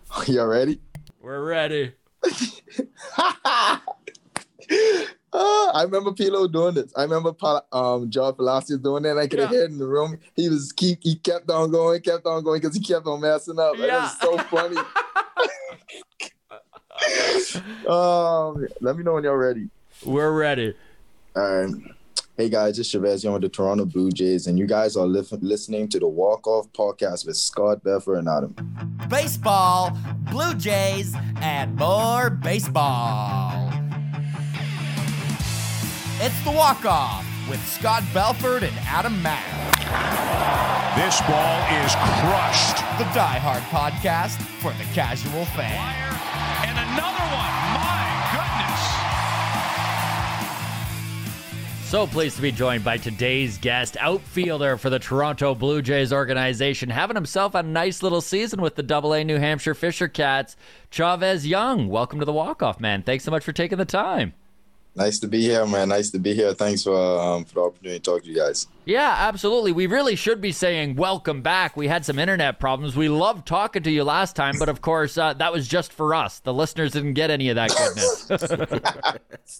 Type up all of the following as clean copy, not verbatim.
You ready? We're ready. I remember Pilo doing this. I remember John Palacios doing it. And I could have heard in the room. He kept on going because he kept on messing up. Yeah. And it was so funny. Let me know when you're ready. We're ready. All right. Hey guys, it's Chavez Young with the Toronto Blue Jays, and you guys are listening to the Walk Off Podcast with Scott Belford and Adam. Baseball, Blue Jays, and more baseball. It's the Walk Off with Scott Belford and Adam Mack. This ball is crushed. The Die Hard podcast for the casual fan. And another one. My goodness. So pleased to be joined by today's guest, outfielder for the Toronto Blue Jays organization, having himself a nice little season with the AA New Hampshire Fisher Cats, Chavez Young. Welcome to the Walk-Off, man. Thanks so much for taking the time. Nice to be here, man. Nice to be here. Thanks for the opportunity to talk to you guys. Yeah, absolutely. We really should be saying welcome back. We had some internet problems. We loved talking to you last time, but of course, that was just for us. The listeners didn't get any of that goodness.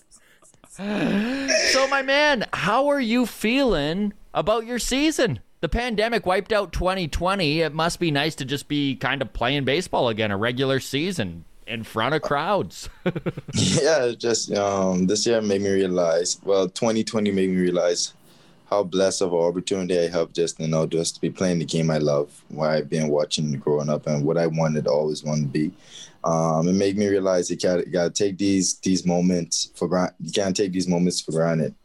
So, my man, how are you feeling about your season? The pandemic wiped out 2020. It must be nice to just be kind of playing baseball again, a regular season in front of crowds. Yeah, just this year made me realize, 2020 made me realize how blessed of an opportunity I have just to be playing the game I love, what I've been watching growing up and what I always wanted to be. It made me realize you gotta take these moments for granted. You can't take these moments for granted.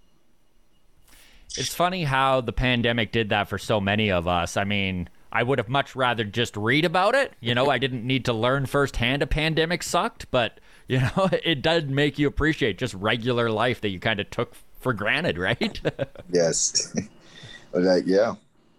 It's funny how the pandemic did that for so many of us. I mean, I would have much rather just read about it. I didn't need to learn firsthand a pandemic sucked, but, it does make you appreciate just regular life that you kind of took for granted, right? Yes. Yeah.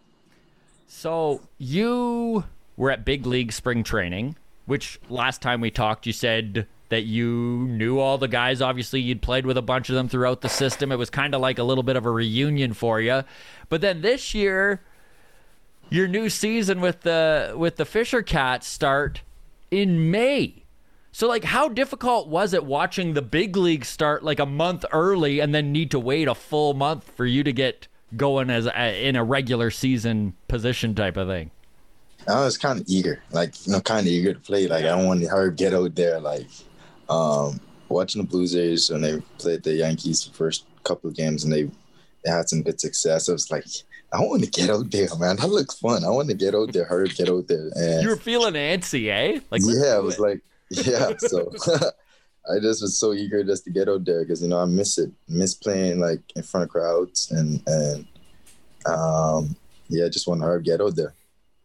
So you were at Big League spring training, which last time we talked, you said that you knew all the guys. Obviously, you'd played with a bunch of them throughout the system. It was kind of like a little bit of a reunion for you. But then this year, your new season with the Fisher Cats start in May. So, how difficult was it watching the big league start a month early and then need to wait a full month for you to get going in a regular season position type of thing? I was kind of eager, to play. I don't want to hurry get out there. Watching the Blue Jays when they played the Yankees the first couple of games and they had some good success. I was like, I want to get out there, man. That looks fun. I want to get out there, hurry get out there. And you were feeling antsy, eh? So I just was so eager just to get out there because I miss playing in front of crowds and just want to hurry get out there.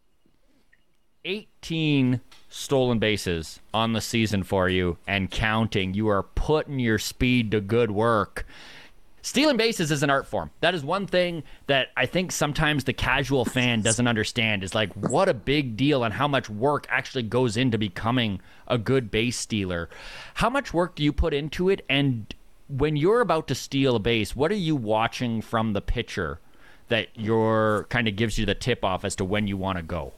18 stolen bases on the season for you and counting. You are putting your speed to good work. Stealing bases is an art form. That is one thing that I think sometimes the casual fan doesn't understand is what a big deal and how much work actually goes into becoming a good base stealer. How much work do you put into it? And when you're about to steal a base, what are you watching from the pitcher that kind of gives you the tip off as to when you want to go?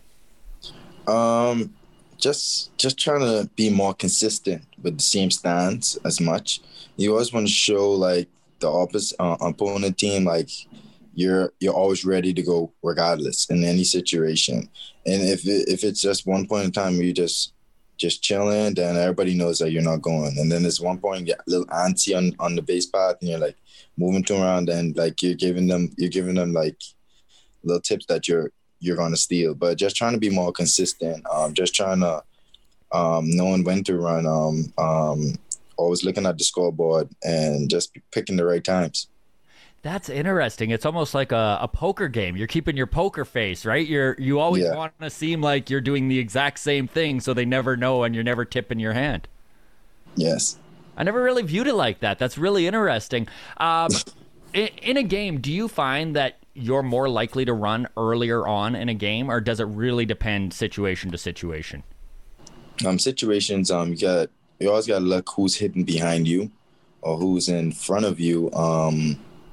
Just trying to be more consistent with the same stance as much. You always want to show the opposite opponent team you're always ready to go regardless in any situation. And if it's just one point in time where you just chilling, then everybody knows that you're not going. And then there's one point you get a little antsy on the base path and you're moving to around and you're giving them little tips that you're going to steal. But just trying to be more consistent, just trying to knowing when to run, always looking at the scoreboard and just picking the right times. That's interesting. It's almost like a poker game. You're keeping your poker face, right? You always want to seem like you're doing the exact same thing so they never know and you're never tipping your hand. Yes. I never really viewed it like that. That's really interesting. In a game, do you find that you're more likely to run earlier on in a game, or does it really depend situation to situation? Situations, you always got to look who's hitting behind you or who's in front of you.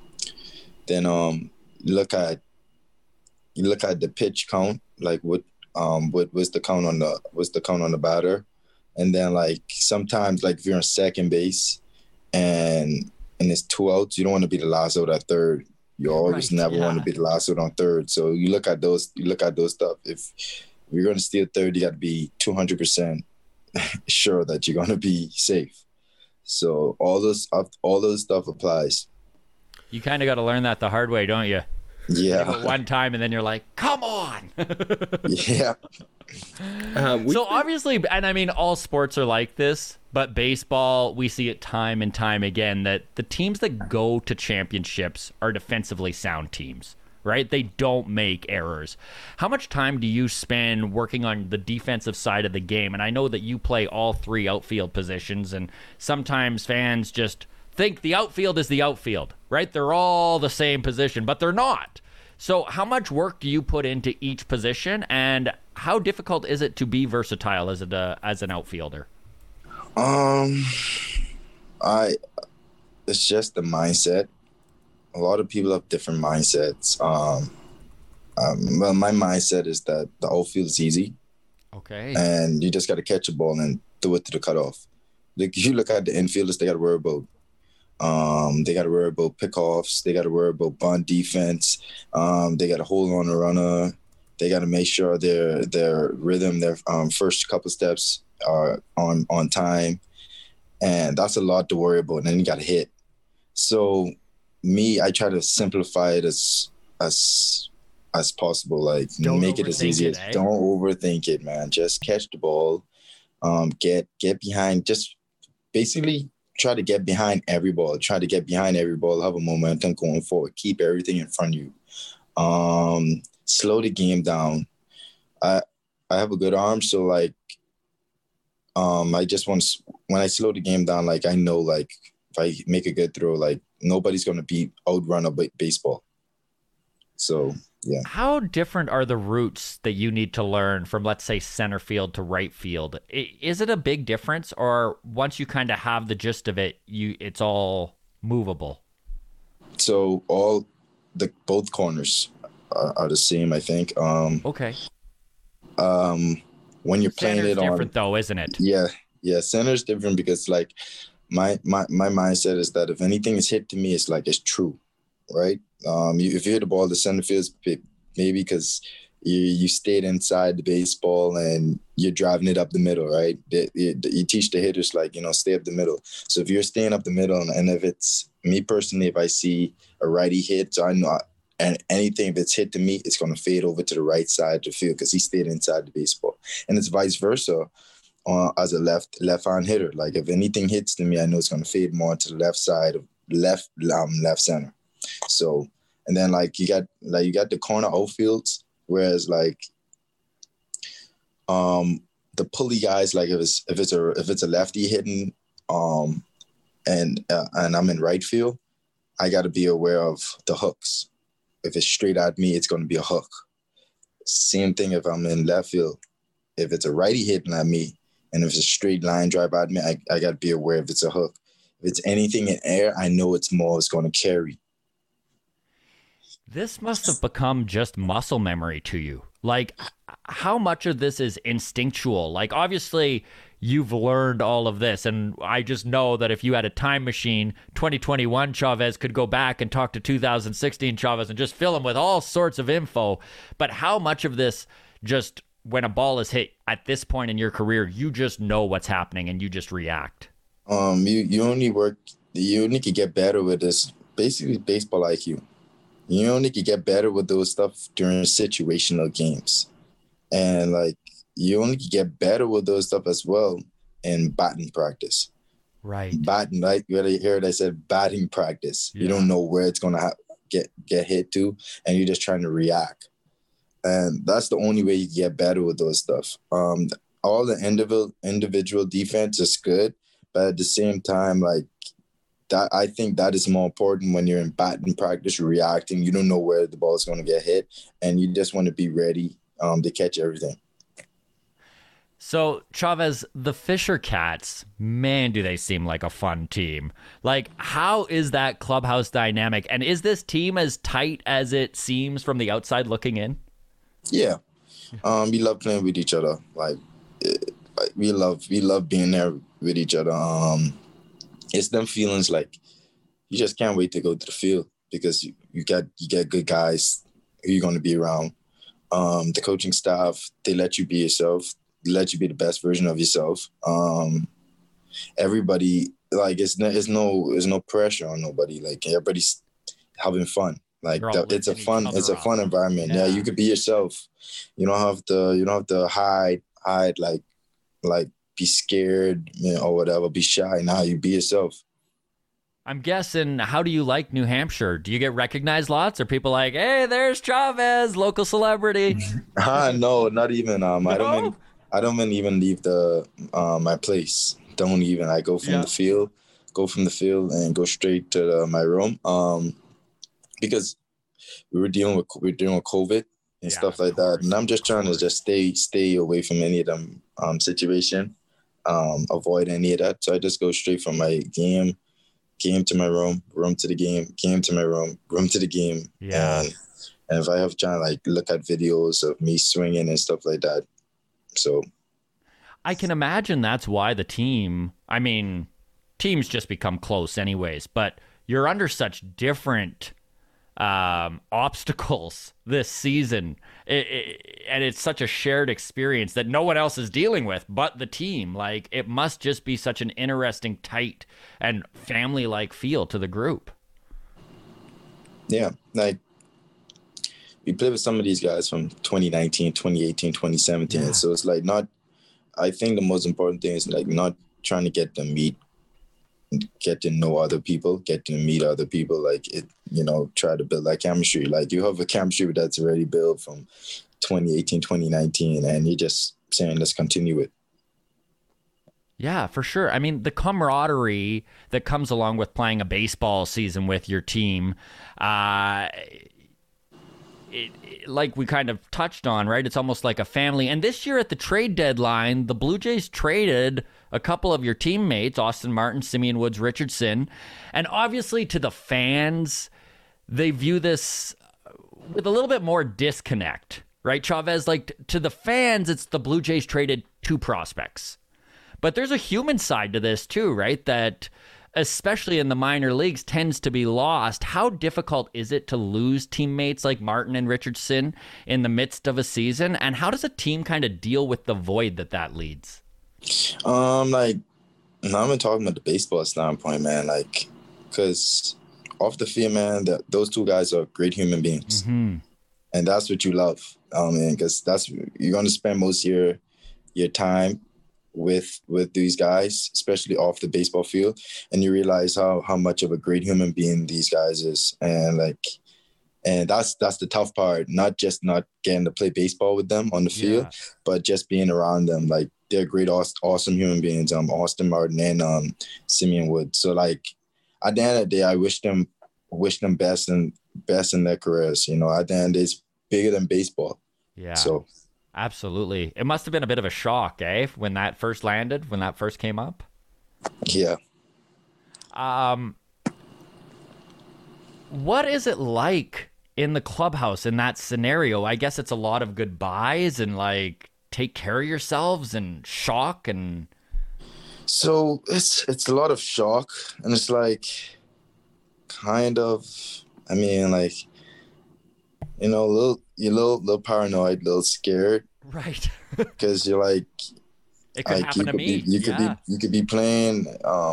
Then you look at the pitch count, what what's the count on the batter, and then like sometimes like if you're on second base and it's 2 outs, you don't want to be the last out at third. You always never want to be the last out on third. So you look at those stuff. If you're going to steal third, you got to be 200% sure that you're going to be safe. So all those stuff applies. You kind of got to learn that the hard way, don't you? Yeah. One time, and then you're like, come on. Yeah. So obviously, and I mean, all sports are like this, but baseball, we see it time and time again that the teams that go to championships are defensively sound teams, right? They don't make errors. How much time do you spend working on the defensive side of the game? And I know that you play all three outfield positions, and sometimes fans just think the outfield is the outfield, right? They're all the same position, but they're not. So how much work do you put into each position, and how difficult is it to be versatile as an outfielder? It's just the mindset. A lot of people have different mindsets. Well, my mindset is that the outfield is easy. Okay. And you just got to catch a ball and throw it to the cutoff. Like you look at the infielders, they got to worry about pickoffs. They got to worry about bunt defense. They got to hold on a runner. They got to make sure their rhythm, their first couple steps are on time, and that's a lot to worry about. And then you got to hit. So I try to simplify it as possible. Like make it as easy as. Don't overthink it, man. Just catch the ball. Get behind. Just basically try to get behind every ball. Have a momentum going forward. Keep everything in front of you. Slow the game down. I have a good arm, so like I just want to, when I slow the game down, like I know like if I make a good throw, like nobody's going to outrun a baseball. So yeah. How different are the routes that you need to learn from, let's say, center field to right field? Is it a big difference, or once you kind of have the gist of it, it's all movable? So both corners are the same, I think. Okay. When you're playing Center's it on, different though, isn't it? Yeah. Center's different because like my mindset is that if anything is hit to me, it's like it's true, right? If you hit the ball to center field, maybe because you stayed inside the baseball and you're driving it up the middle, right? You teach the hitters like, stay up the middle. So if you're staying up the middle, and if it's me personally, if I see a righty hit, so I know. And anything that's hit to me, it's going to fade over to the right side of the field because he stayed inside the baseball. And it's vice versa as a left-hand hitter. Like if anything hits to me, I know it's going to fade more to the left side of left center. So, and then like you got the corner outfields, whereas like the pulley guys, like if it's a lefty hitting and I'm in right field, I got to be aware of the hooks. If it's straight at me, it's going to be a hook. Same thing if I'm in left field. If it's a righty hitting at me, and if it's a straight line drive at me, I got to be aware if it's a hook. If it's anything in air, I know it's going to carry. This must have become just muscle memory to you. Like, how much of this is instinctual? Like, obviously, you've learned all of this, and I just know that if you had a time machine, 2021 Chavez could go back and talk to 2016 Chavez and just fill him with all sorts of info. But how much of this, just when a ball is hit at this point in your career, you just know what's happening and you just react? You only can get better with this, basically baseball IQ. You only can get better with those stuff during situational games. And like, you only can get better with those stuff as well in batting practice. Right. Batting, like you heard I said batting practice. Yeah. You don't know where it's going to get hit to, and you're just trying to react. And that's the only way you can get better with those stuff. All the individual defense is good, but at the same time, like, that, I think that is more important when you're in batting practice, reacting. You don't know where the ball is going to get hit, and you just want to be ready to catch everything. So, Chavez, the Fisher Cats, man, do they seem like a fun team. Like, how is that clubhouse dynamic? And is this team as tight as it seems from the outside looking in? Yeah. We love playing with each other. Like we love being there with each other. It's them feelings like you just can't wait to go to the field because you get good guys who you're going to be around. The coaching staff, they let you be yourself, let you be the best version of yourself. Everybody, like, it's no pressure on nobody. Like, everybody's having fun. Like, it's a fun environment. Yeah, you could be yourself. You don't have to hide like be scared, or whatever, be shy. Nah, you be yourself. I'm guessing, how do you like New Hampshire? Do you get recognized lots? Are people like, hey, there's Chavez, local celebrity? No, not even. I don't even leave my place. Don't even. I go from the field and go straight to my room. Because we're dealing with COVID and stuff like that, and I'm just trying to just stay away from any of them situation, avoid any of that. So I just go straight from my game to my room to the game to my room to the game. Yeah. And if I have time, like, look at videos of me swinging and stuff like that. So I can imagine that's why teams just become close anyways, but you're under such different obstacles this season, and it's such a shared experience that no one else is dealing with but the team. Like, it must just be such an interesting, tight, and family-like feel to the group. Yeah, like, we played with some of these guys from 2019, 2018, 2017. Yeah. So it's like, I think the most important thing is, like, not trying to get to know other people, get to meet other people, like, it, try to build that chemistry. Like, you have a chemistry that's already built from 2018, 2019, and you're just saying, let's continue it. Yeah, for sure. I mean, the camaraderie that comes along with playing a baseball season with your team, like we kind of touched on, right? It's almost like a family. And this year at the trade deadline, the Blue Jays traded a couple of your teammates, Austin Martin, Simeon Woods Richardson. And obviously to the fans, they view this with a little bit more disconnect, right, Chavez? Like, to the fans, it's the Blue Jays traded 2 prospects. But there's a human side to this too, right? That, especially in the minor leagues, tends to be lost. How difficult is it to lose teammates like Martin and Richardson in the midst of a season? And how does a team kind of deal with the void that leads? Like, I'm been talking about the baseball standpoint, man. Like, because off the field, man, those 2 guys are great human beings. Mm-hmm. And that's what you love. Because you're going to spend most of your time with these guys, especially off the baseball field, and you realize how much of a great human being these guys is. And that's the tough part, not getting to play baseball with them on the field, but just being around them. Like, they're great, awesome human beings, Austin Martin and Simeon Wood. So, like, at the end of the day, I wish them best in their careers. At the end, it's bigger than baseball. Yeah. So absolutely. It must have been a bit of a shock, when that first landed, when that first came up? Yeah. What is it like in the clubhouse in that scenario? I guess it's a lot of goodbyes and, like, take care of yourselves and shock and... So it's a lot of shock, and it's like, kind of, I mean, like, you're a little paranoid, a little scared, right? Because you're like, it could happen to me. You could be playing,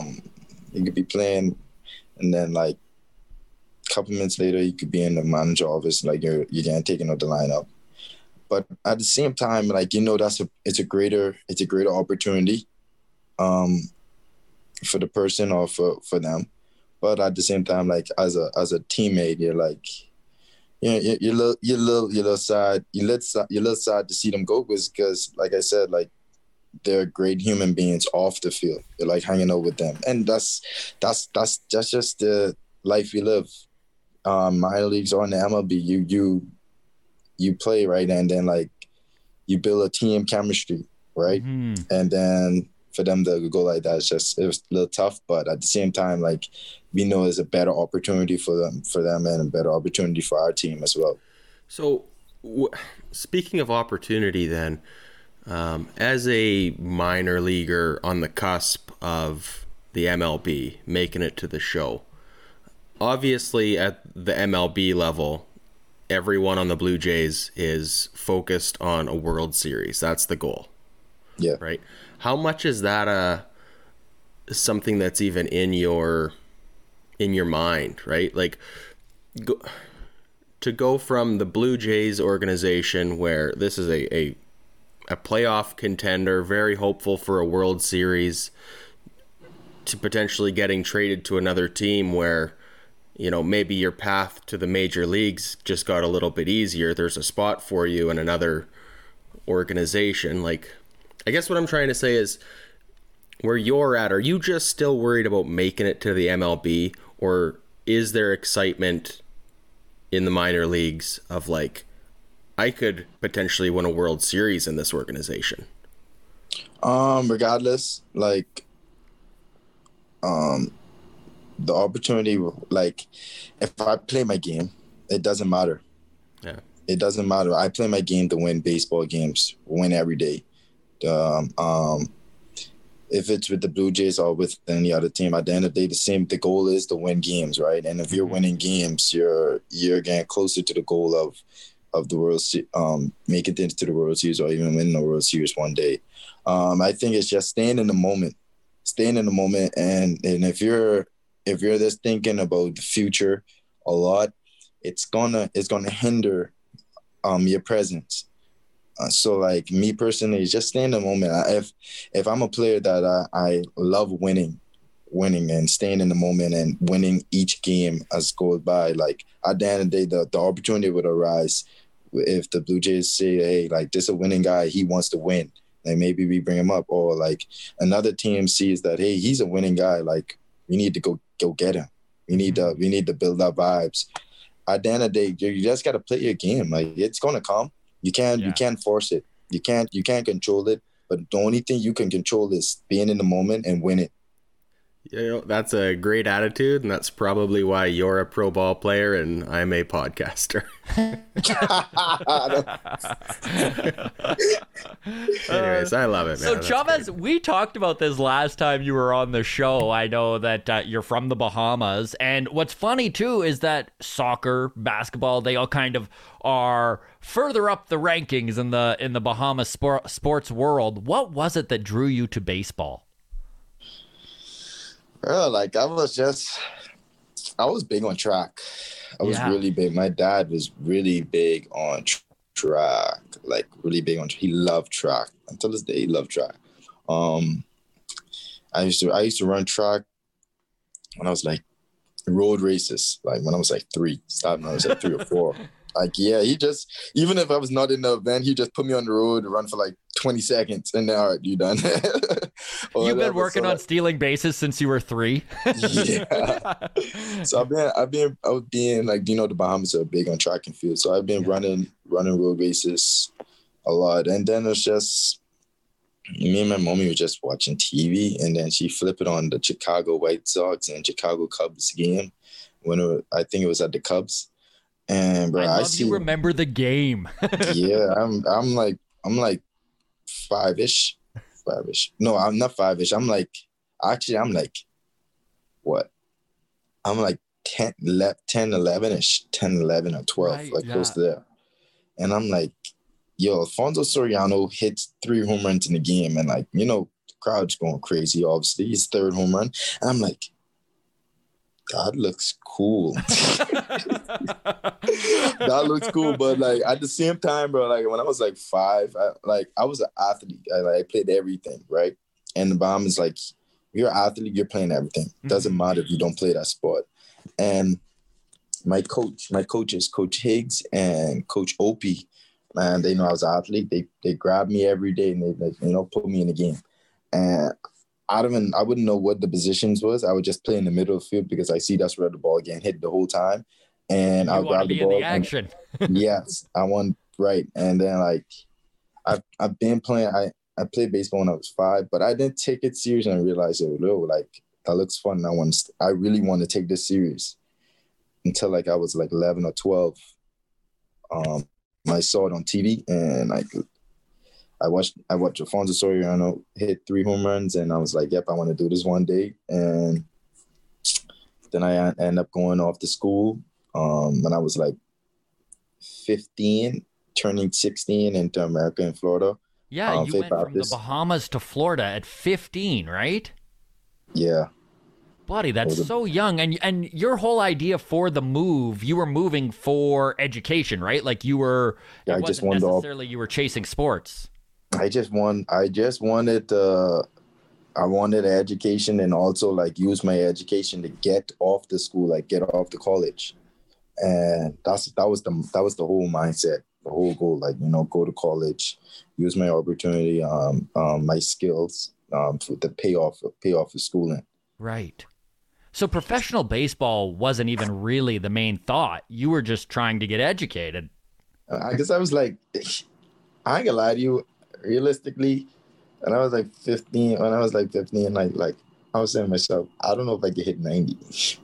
and then, like, a couple minutes later, you could be in the manager office, like, you're getting taken out the lineup. But at the same time, like, it's a greater opportunity, for the person or for them. But at the same time, like, as a teammate, you're like, you're a little sad. You're a little sad to see them go, because, like I said, like, they're great human beings off the field. You're, like, hanging out with them, and that's just the life you live. Minor leagues or in the MLB, you play, right, and then, like, you build a team chemistry, right, and then for them to go like that, it was a little tough. But at the same time, like, we know it's a better opportunity for them and a better opportunity for our team as well. So Speaking of opportunity, then, as a minor leaguer on the cusp of the MLB, making it to the show, obviously at the MLB level, everyone on the Blue Jays is focused on a World Series. That's the goal. Yeah. Right. How much is that something that's even in your mind, right? Like, to go from the Blue Jays organization, where this is a playoff contender, very hopeful for a World Series, to potentially getting traded to another team where, maybe your path to the major leagues just got a little bit easier. There's a spot for you in another organization. Like, I guess what I'm trying to say is, where you're at, are you just still worried about making it to the MLB, or is there excitement in the minor leagues of like, I could potentially win a World Series in this organization? Regardless, like, the opportunity, like, if I play my game, it doesn't matter. Yeah. It doesn't matter. I play my game to win baseball games, win every day. If it's with the Blue Jays or with any other team, at the end of the day, the goal is to win games, right? And if you're winning games, you're getting closer to the goal of the World Series, make it into the World Series, or even win the World Series one day. I think it's just staying in the moment, and if you're just thinking about the future a lot, it's gonna hinder your presence. So like me personally, just stay in the moment. If I'm a player that I love winning and staying in the moment and winning each game as goes by, like at the end of the day, the opportunity would arise if the Blue Jays say, hey, like this is a winning guy, he wants to win, and maybe we bring him up, or like another team sees that, hey, he's a winning guy, like we need to go get him. We need to build up vibes. At the end of the day, you just got to play your game. Like it's gonna come. You can't force it. You can't control it. But the only thing you can control is being in the moment and win it. That's a great attitude, and that's probably why you're a pro ball player and I'm a podcaster. Anyways, I love it, man. So, Chavez, we talked about this last time you were on the show. I know that you're from the Bahamas, and what's funny too is that soccer, basketball, they all kind of are further up the rankings in the Bahamas sports world. What was it that drew you to baseball? Bro, like I was big on track. I was really big. My dad was really big on track, like really big on. He loved track. Until this day, he loved track. I used to run track when I was like road races, like when I was like 3. Starting when I was like 3 or 4. Like, yeah, even if I was not in the event, he just put me on the road and run for like 20 seconds and then, all right, you done. You've been working on stealing bases since you were 3. Yeah. So I was being like, the Bahamas are big on track and field. So I've been running road races a lot. And then it's just, me and my mommy were just watching TV, and then she flipped it on the Chicago White Sox and Chicago Cubs game I think it was at the Cubs. And bro, I love you remember the game. Yeah, I'm like 5-ish. No, I'm not 5-ish. I'm like what? I'm like 10, 11-ish, 10, 11 or 12, right, like close to there. And I'm like, yo, Alfonso Soriano hits 3 home runs in the game, and like, the crowd's going crazy, obviously. His 3rd home run. And I'm like, that looks cool. That looks cool. But like at the same time, bro, like when I was like 5, I was an athlete. I played everything, right? And the bomb is like, you're an athlete, you're playing everything. Doesn't matter if you don't play that sport. And my coaches, Coach Higgs and Coach Opie, man, they know I was an athlete. They grabbed me every day and they put me in the game. And I wouldn't know what the positions was. I would just play in the middle of the field because I see that's where the ball getting hit the whole time. And I'll grab the ball. In the action. Yes, I want, right. And then like I've been playing. I played baseball when I was 5, but I didn't take it serious and realize like that looks fun. I really want to take this serious until like I was like 11 or 12. I saw it on TV, and like I watched Alfonso Soriano hit 3 home runs, and I was like, yep, I want to do this one day. And then I ended up going off to school when I was like 15, turning 16 into America in Florida. Yeah, you went from the Bahamas to Florida at 15, right? Yeah. Buddy, that's so young. And your whole idea for the move, you were moving for education, right? Like you were, it wasn't necessarily you were chasing sports. I wanted education, and also like use my education to get off the school, like get off the college. And that was the whole mindset, the whole goal, like, you know, go to college, use my opportunity, my skills, to pay off the schooling. Right. So professional baseball wasn't even really the main thought. You were just trying to get educated. I guess I was like, I ain't gonna lie to you, realistically, when I was like 15, like I was saying to myself, I don't know if I could hit 90.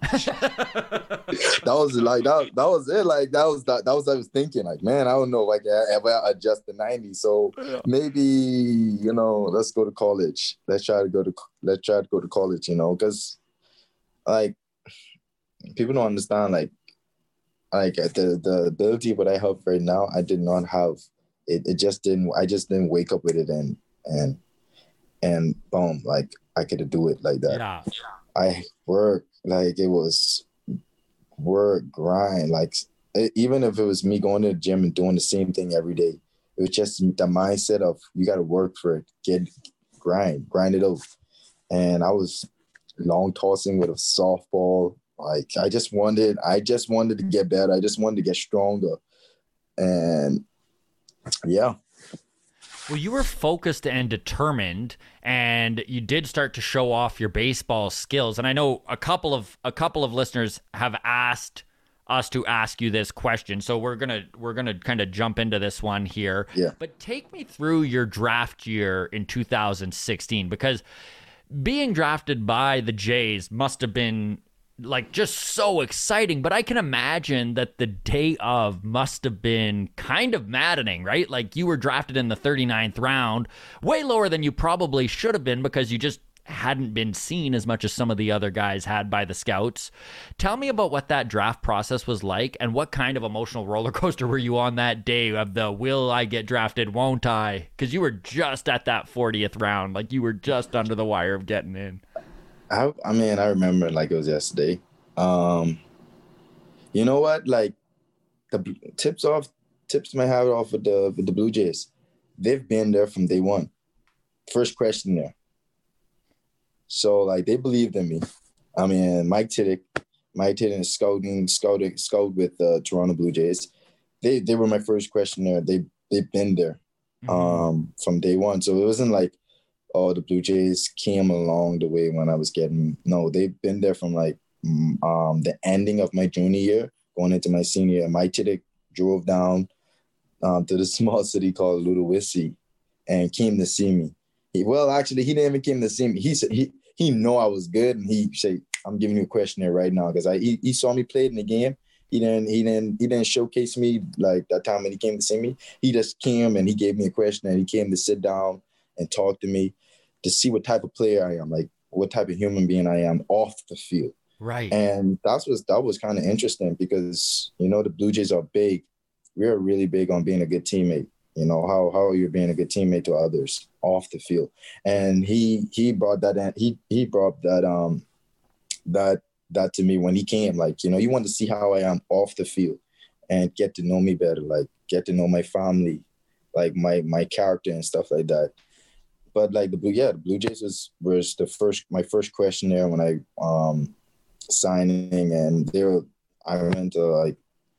That was it. Like that was what I was thinking. Like, man, I don't know if I can ever adjust to 90. So maybe, you know, let's go to college. Let's try to go to college, you know, because like people don't understand like the ability what I have right now, I did not have. I just didn't wake up with it and boom, like I could do it like that. Yeah. I worked, like it was work, grind, like even if it was me going to the gym and doing the same thing every day, it was just the mindset of you got to work for it, grind it out. And I was long tossing with a softball. Like I just wanted to get better. I just wanted to get stronger. And yeah. Well, you were focused and determined, and you did start to show off your baseball skills. And I know a couple of listeners have asked us to ask you this question, so we're gonna kind of jump into this one here. Yeah. But take me through your draft year in 2016, because being drafted by the Jays must have been like just so exciting, but I can imagine that the day of must have been kind of maddening, right? Like you were drafted in the 39th round, way lower than you probably should have been because you just hadn't been seen as much as some of the other guys had by the scouts. Tell me about what that draft process was like, and what kind of emotional roller coaster were you on that day of the will I get drafted, won't I? Because you were just at that 40th round, like you were just under the wire of getting in. I mean, I remember it like it was yesterday. You know what? Like the tips my hat off with the Blue Jays. They've been there from day one. First question there. So like they believed in me. I mean, Mike Tiddick is scouted with the Toronto Blue Jays. They were my first question there. They've been there from day one. So it wasn't like, oh, the Blue Jays came along the way when I was no, they've been there from like the ending of my junior year, going into my senior year. Mike Tiddick drove down to the small city called Ludowici and came to see me. He didn't even came to see me. He said he know I was good, and he said, I'm giving you a question here right now, because he saw me play in the game. He didn't showcase me like that time when he came to see me. He just came and he gave me a question, and he came to sit down and talk to me to see what type of player I am, like what type of human being I am off the field. Right. And that was kind of interesting because, you know, the Blue Jays are big. We're really big on being a good teammate. You know, how are you being a good teammate to others off the field? And he brought that in. He brought that to me when he came. Like, you know, you want to see how I am off the field and get to know me better, like get to know my family, like my character and stuff like that. But like the Blue Jays was my first question there when I signing, and I went to like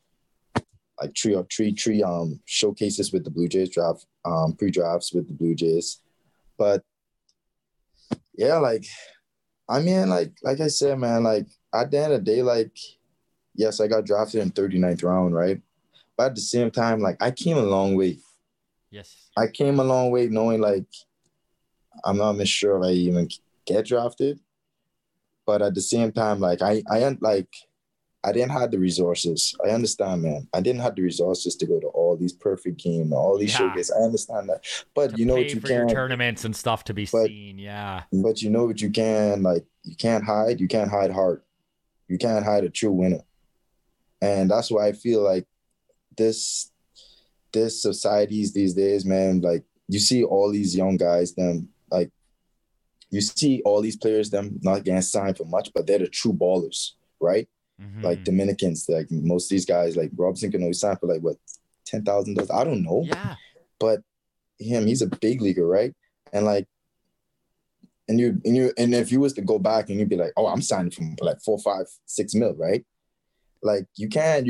three showcases with the Blue Jays, pre-drafts with the Blue Jays. But yeah, like I mean, like I said, man, like at the end of the day, like yes, I got drafted in 39th round, right? But at the same time, like I came a long way. Yes. I came a long way knowing like I'm not even sure if I even get drafted. But at the same time, like I I didn't have the resources. I understand, man. I didn't have the resources to go to all these perfect games, all these showcases. I understand that. But you know what you for your can tournaments and stuff to be seen. Yeah. But you know what you can, like, you can't hide. You can't hide heart. You can't hide a true winner. And that's why I feel like this societies these days, man, like, you see all these young guys, them, like, you see all these players, them not getting signed for much, but they're the true ballers, right? Mm-hmm. Like Dominicans, like most of these guys, like Robinson can only sign for like what, $10,000? I don't know. Yeah. But he's a big leaguer, right? And like, and if you was to go back and you'd be like, oh, I'm signing from like 4, 5, 6 mil, right? Like you cannot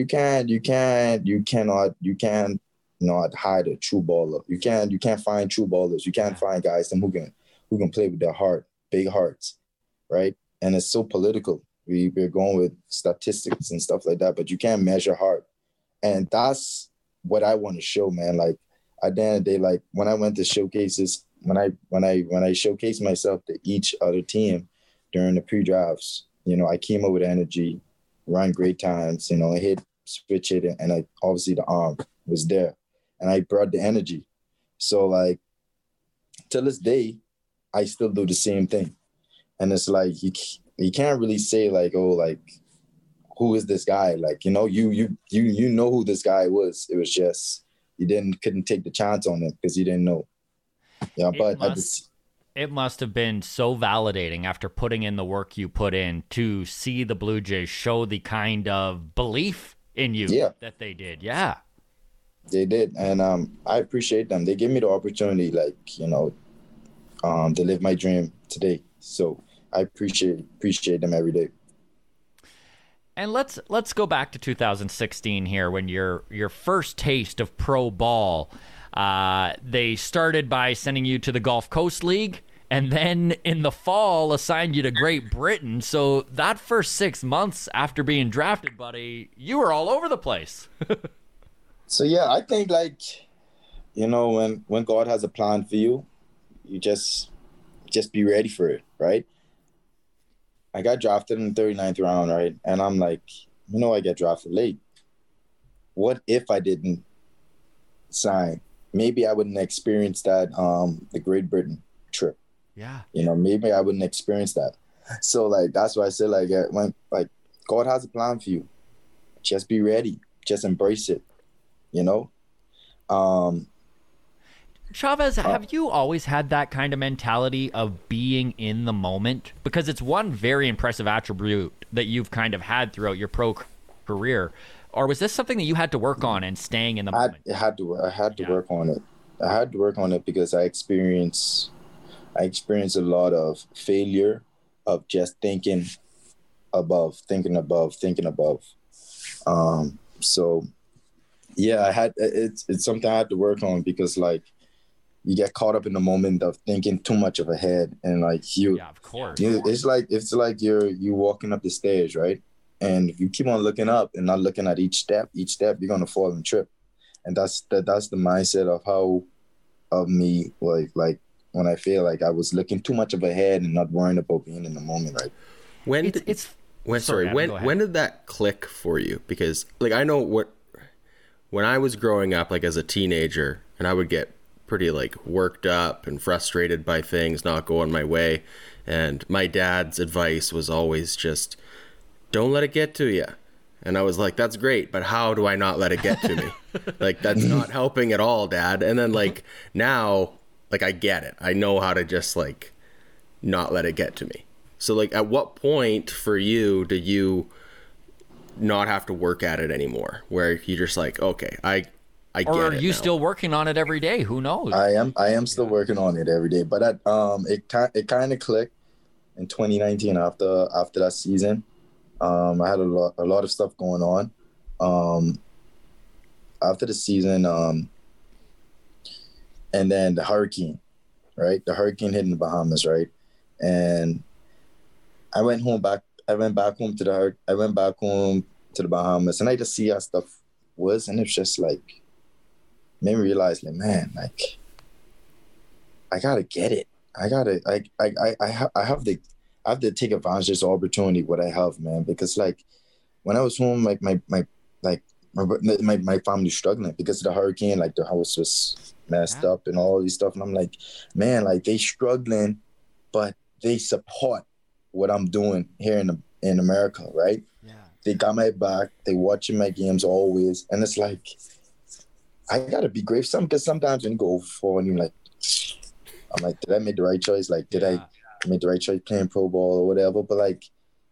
not hide a true baller. You can't find true ballers. You can't find guys who can play with their heart, big hearts, right? And it's so political. We're going with statistics and stuff like that, but you can't measure heart. And that's what I want to show, man. Like at the end of the day, like when I went to showcases, when I showcased myself to each other team during the pre-drafts, you know, I came up with energy, ran great times, you know, I hit, switch it, and obviously the arm was there. And I brought the energy. So like till this day, I still do the same thing. And it's like you can't really say like, oh, like, who is this guy? Like, you know, you know who this guy was. It was just you couldn't take the chance on it because you didn't know. Yeah, it must have been so validating after putting in the work you put in to see the Blue Jays show the kind of belief in you that they did. Yeah. They did. And I appreciate them. They gave me the opportunity, like, you know, to live my dream today. So I appreciate them every day. And let's go back to 2016 here when your first taste of pro ball. They started by sending you to the Gulf Coast League, and then in the fall assigned you to Great Britain. So that first 6 months after being drafted, buddy, you were all over the place. So yeah, I think like, you know, when God has a plan for you, you just be ready for it, right? I got drafted in the 39th round, right? And I'm like, you know, I get drafted late. What if I didn't sign? Maybe I wouldn't experience that, the Great Britain trip. Yeah. You know, maybe I wouldn't experience that. So like, that's why I said like, when like God has a plan for you, just be ready, just embrace it, you know? Chavez, have you always had that kind of mentality of being in the moment? Because it's one very impressive attribute that you've kind of had throughout your pro career. Or was this something that you had to work on and staying in the moment? I had to work on it. I had to work on it because I experienced a lot of failure of just thinking above. So yeah, it's something I had to work on because like, you get caught up in the moment of thinking too much of ahead, and like of course. It's like you walking up the stairs, right? And if you keep on looking up and not looking at each step, you're gonna fall and trip. And that's the mindset of me, like when I feel like I was looking too much of ahead and not worrying about being in the moment, right? When did that click for you? Because like I know when I was growing up, like as a teenager, and I would get pretty like worked up and frustrated by things not going my way, and my dad's advice was always just don't let it get to you. And I was like, that's great, but how do I not let it get to me? Like that's not helping at all, Dad. And then like now, like I get it, I know how to just like not let it get to me. So like at what point for you do you not have to work at it anymore, where you're just like, okay, I get it. Or are you still working on it every day? Who knows? I am still working on it every day. But it kind of clicked in 2019 after that season. I had a lot of stuff going on. After the season, and then the hurricane, right? The hurricane hit in the Bahamas, right? And I went back home to the Bahamas, and I just see how stuff was, and it's just like made me realize, like, man, like I gotta get it. I have to take advantage of this opportunity what I have, man, because like when I was home, like my family's struggling because of the hurricane. Like the house was messed up and all these stuff, and I'm like, man, like they struggling, but they support what I'm doing here in America, right? Yeah. They got my back. They watching my games always, and it's like I gotta be grateful. Because sometimes when you go over 4 and you're like, I'm like, did I make the right choice? Like, did I make the right choice playing pro ball or whatever? But like,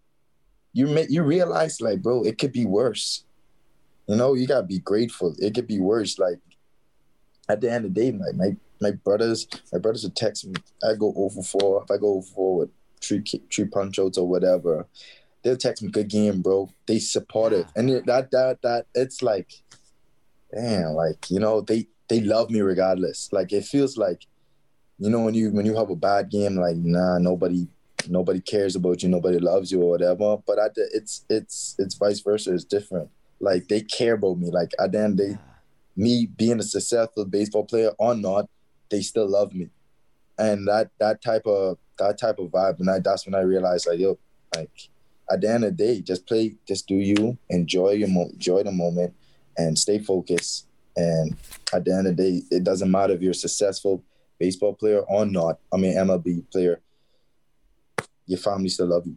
you realize, like, bro, it could be worse. You know, you gotta be grateful. It could be worse. Like, at the end of the day, like my brothers would text me. I go 0-4. If I go 0-4 with three punch outs or whatever, they'll text me, good game, bro. They support it, and that it's like, damn, like, you know, they love me regardless. Like, it feels like, you know, when you have a bad game, like, nah, nobody cares about you, nobody loves you or whatever. But it's vice versa. It's different. Like, they care about me. Like, at the end of the day, me being a successful baseball player or not, they still love me. And that type of vibe, and that's when I realized, like, yo, like, at the end of the day, just play, just do you, enjoy the moment, and stay focused. And at the end of the day, it doesn't matter if you're a successful baseball player or not. I mean, MLB player, your family still love you.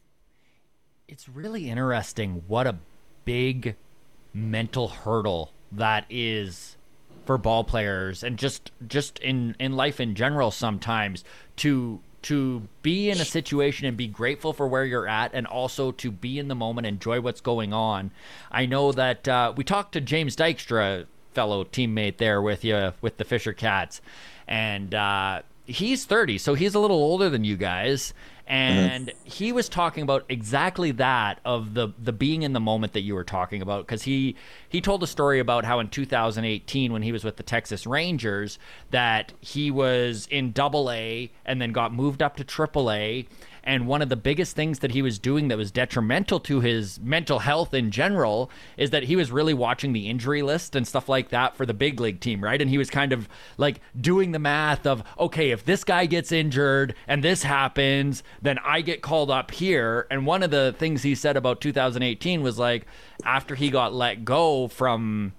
It's really interesting what a big mental hurdle that is for ball players, and just in life in general sometimes, to be in a situation and be grateful for where you're at, and also to be in the moment, enjoy what's going on. I know that we talked to James Dykstra, fellow teammate there with you with the Fisher Cats, and he's 30, so he's a little older than you guys. And he was talking about exactly that, of the being in the moment that you were talking about, because he told a story about how in 2018, when he was with the Texas Rangers, that he was in Double-A and then got moved up to Triple-A. And one of the biggest things that he was doing that was detrimental to his mental health in general is that he was really watching the injury list and stuff like that for the big league team, right? And he was kind of like doing the math of, okay, if this guy gets injured and this happens, then I get called up here. And one of the things he said about 2018 was, like, after he got let go from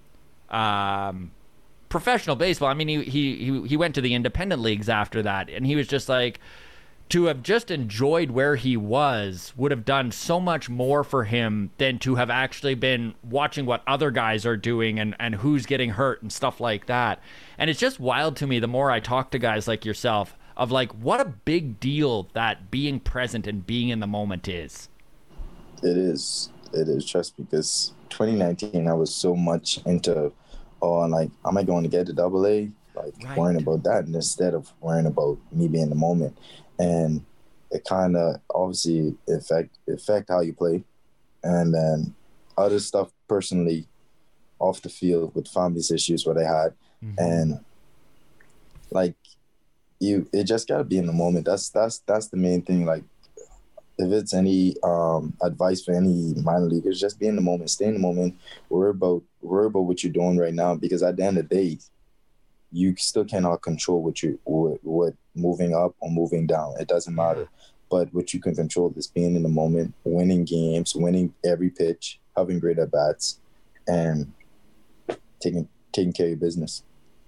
professional baseball, I mean, he went to the independent leagues after that, and he was just like, to have just enjoyed where he was would have done so much more for him than to have actually been watching what other guys are doing and who's getting hurt and stuff like that. And it's just wild to me, the more I talk to guys like yourself, of like, what a big deal that being present and being in the moment is. It is just because 2019, I was so much into, like, am I going to get to Double-A? Like, right. Worrying about that instead of worrying about me being in the moment. And it kind of obviously affect how you play. And then other stuff personally off the field with family's issues what I had. Mm-hmm. And like, it just got to be in the moment. That's the main thing. Like, if it's any advice for any minor leaguers, just be in the moment, stay in the moment, worry about what you're doing right now, because at the end of the day, you still cannot control what moving up or moving down. It doesn't matter. But what you can control is being in the moment, winning games, winning every pitch, having great at-bats, and taking care of your business.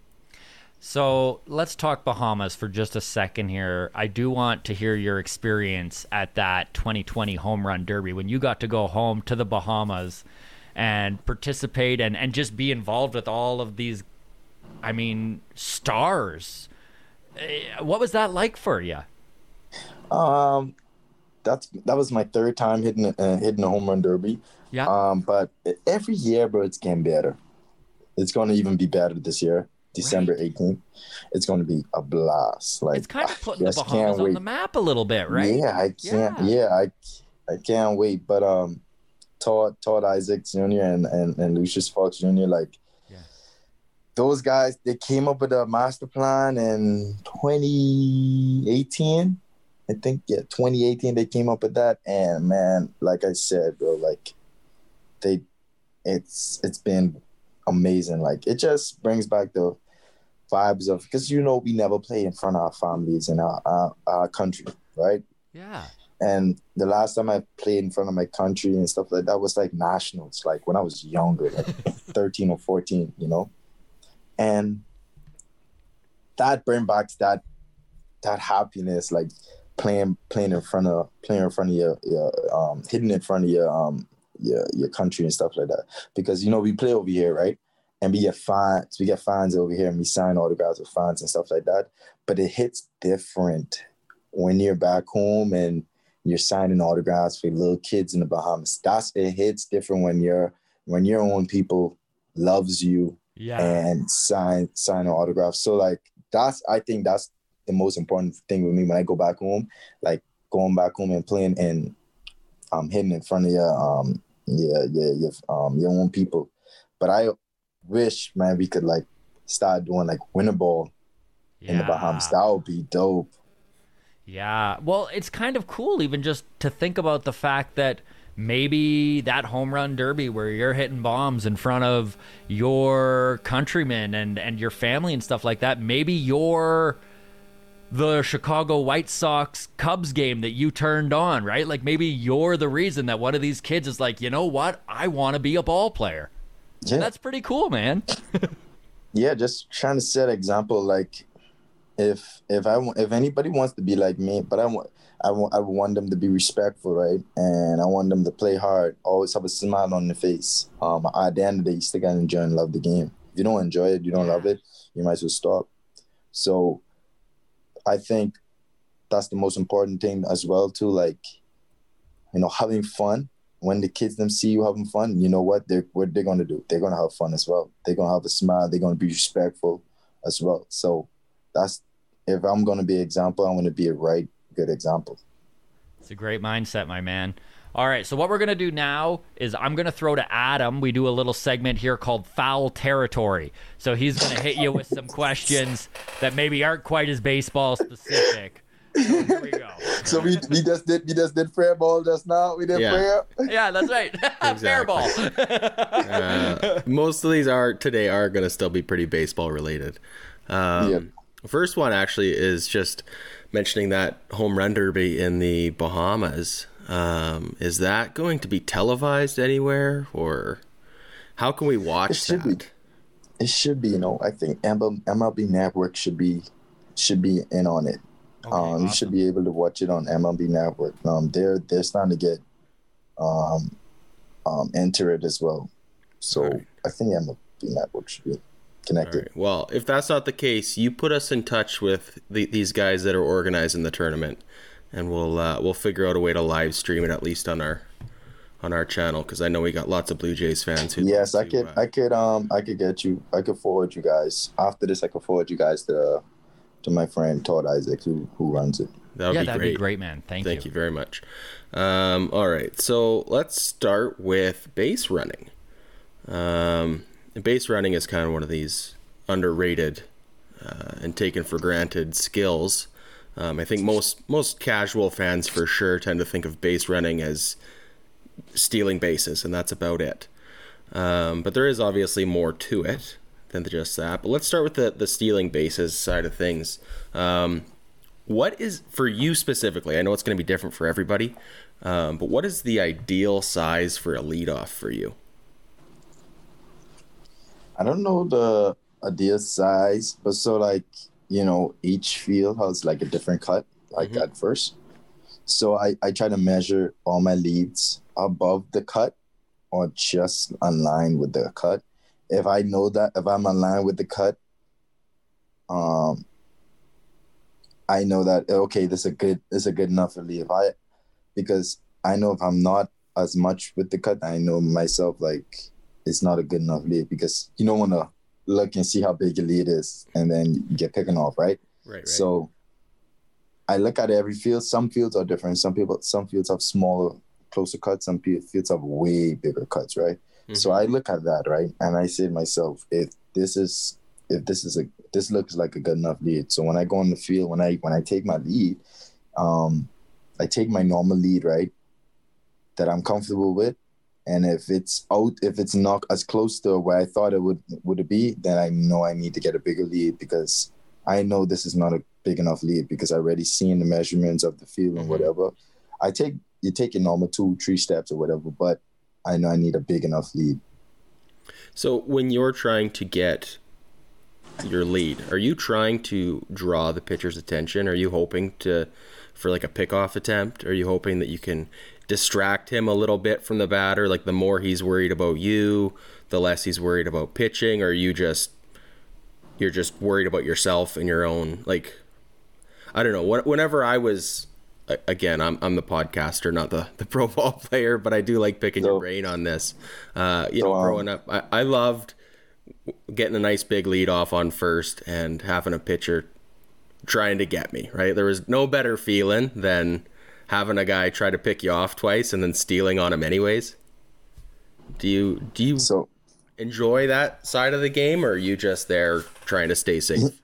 So let's talk Bahamas for just a second here. I do want to hear your experience at that 2020 Home Run Derby, when you got to go home to the Bahamas and participate and just be involved with all of these, I mean, stars. What was that like for you? That was my third time hitting a home run derby. Yeah. But every year, bro, it's getting better. It's going to even be better this year, December 18th. It's going to be a blast. Like, it's kind of putting the Bahamas on the map a little bit, right? Yeah, I can't. Yeah, I can't wait. But Todd Isaac Jr. and Lucius Fox Jr. like. Those guys, they came up with a master plan in 2018. I think, 2018 they came up with that. And man, like I said, bro, like it's been amazing. Like, it just brings back the vibes of, because we never play in front of our families in our country, right? Yeah. And the last time I played in front of my country and stuff like that was like nationals, like when I was younger, like 13 or 14, you know? And that bring back that happiness, like playing in front of your hitting in front of your country and stuff like that. Because, you know, we play over here, right? And we get fans over here and we sign autographs with fans and stuff like that. But it hits different when you're back home and you're signing autographs for little kids in the Bahamas. It hits different when your own people loves you and sign an autograph. So like I think that's the most important thing with me when I go back home, like going back home and playing and hitting in front of your own people. But I wish, man, we could like start doing like winter ball in the Bahamas. That would be dope. Yeah. Well, it's kind of cool even just to think about the fact that maybe that home run derby where you're hitting bombs in front of your countrymen and your family and stuff like that, maybe you're the Chicago White Sox Cubs game that you turned on, right? Like maybe you're the reason that one of these kids is like, you know what? I want to be a ball player. Yeah. That's pretty cool, man. Yeah, just trying to set an example. Like if anybody wants to be like me, but I want them to be respectful, right? And I want them to play hard, always have a smile on their face. At the end of the day, you still gotta enjoy and love the game. If you don't enjoy it, you don't love it, you might as well stop. So I think that's the most important thing as well too, like, you know, having fun. When the kids them see you having fun, you know what they're going to do? They're going to have fun as well. They're going to have a smile. They're going to be respectful as well. So if I'm going to be an example, I'm going to be a good example. It's a great mindset, my man. All right, so what we're going to do now is I'm going to throw to Adam. We do a little segment here called Foul Territory. So he's going to hit you with some questions that maybe aren't quite as baseball specific. So here we go. So we just did fair ball just now. We did fair. Yeah, that's right. Fair ball. Most of these are going to still be pretty baseball related. First one actually is just mentioning that home run derby in the Bahamas. Is that going to be televised anywhere, or how can we watch that? It should be. You know, I think MLB Network should be in on it. Okay, awesome. You should be able to watch it on MLB Network. They're starting to get enter it as well. So right. I think MLB Network should be connected. Right. Well, if that's not the case, you put us in touch with these guys that are organizing the tournament, and we'll figure out a way to live stream it at least on our channel, because I know we got lots of Blue Jays fans who. Yes, I could forward you guys after this. I could forward you guys to my friend Todd Isaac, who runs it. That'd be great, man. Thank you very much. All right, so let's start with base running. Base running is kind of one of these underrated and taken for granted skills. I think most casual fans for sure tend to think of base running as stealing bases, and that's about it. But there is obviously more to it than just that. But let's start with the stealing bases side of things. What is, for you specifically, I know it's going to be different for everybody, but what is the ideal size for a leadoff for you? I don't know the ideal size, but so like, you know, each field has like a different cut, like at first. So I try to measure all my leads above the cut or just in line with the cut. If I know that, if I'm in line with the cut, I know that, okay, this is a good enough lead. Because I know if I'm not as much with the cut, I know myself, like, it's not a good enough lead, because you don't want to look and see how big your lead is and then you get picking off, right? Right. So I look at every field. Some fields are different. Some fields have smaller, closer cuts. Some fields have way bigger cuts, right? Mm-hmm. So I look at that, right? And I say to myself, this looks like a good enough lead. So when I go on the field, when I take my lead, I take my normal lead, right, that I'm comfortable with. And if it's not as close to where I thought it would be, then I know I need to get a bigger lead, because I know this is not a big enough lead, because I already seen the measurements of the field and whatever. you take your normal 2-3 steps or whatever, but I know I need a big enough lead. So when you're trying to get your lead, are you trying to draw the pitcher's attention? Are you hoping for like a pickoff attempt? Are you hoping that you can distract him a little bit from the batter? Like the more he's worried about you, the less he's worried about pitching, or you're just worried about yourself and your own, like, I don't know. Whenever I was, again, I'm the podcaster, not the pro ball player, but I do like picking your brain on this. Growing up, I loved getting a nice big lead off on first and having a pitcher trying to get me, right? There was no better feeling than having a guy try to pick you off twice and then stealing on him anyways. Do you enjoy that side of the game, or are you just there trying to stay safe?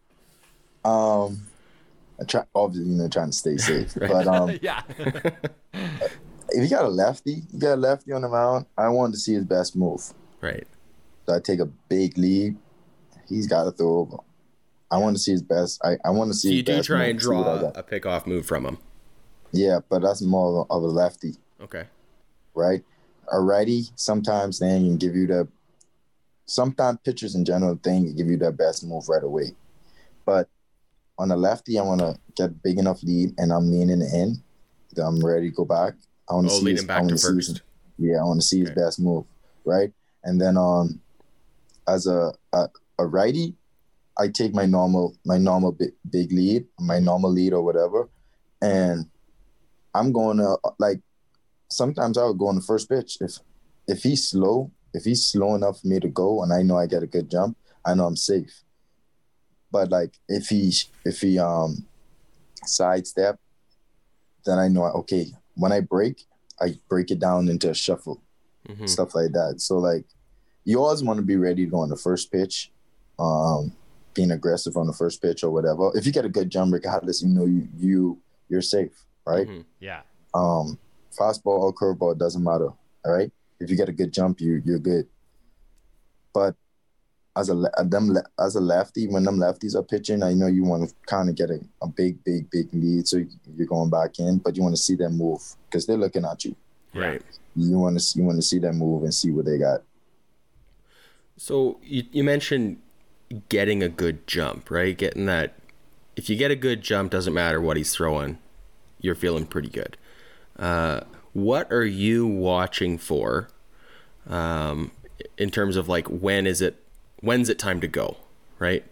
Obviously, trying to stay safe. But Yeah. if you got a lefty on the mound, I want to see his best move. Right. So I take a big lead. He's got to throw over. I want to see his best. I want to see. So you his do best try move, and draw a pickoff move from him. Yeah, but that's more of a lefty. Okay. Right. A righty sometimes then can give you the. Sometimes pitchers in general can give you their best move right away, but on a lefty, I want to get big enough lead, and I'm leaning in. I'm ready to go back. I want to see leaning back to first. I want to see his best move, right? And then as a righty, I take my normal big lead, my normal lead or whatever, and I'm going to, like, sometimes I would go on the first pitch. If he's slow enough for me to go and I know I get a good jump, I know I'm safe. But like if he sidestep, then I know, okay, when I break it down into a shuffle, stuff like that. So like you always want to be ready to go on the first pitch, being aggressive on the first pitch or whatever. If you get a good jump, regardless, you're safe, right? Mm-hmm. Yeah. Fastball or curveball, it doesn't matter. All right. If you get a good jump, you're good. But as a lefty, when them lefties are pitching, I know you want to kind of get a big lead, so you're going back in, but you want to see them move because they're looking at you. Right. You want to see them move and see what they got. So you mentioned getting a good jump, right? Getting that. If you get a good jump, doesn't matter what he's throwing, you're feeling pretty good. What are you watching for in terms of like when's it time to go, right?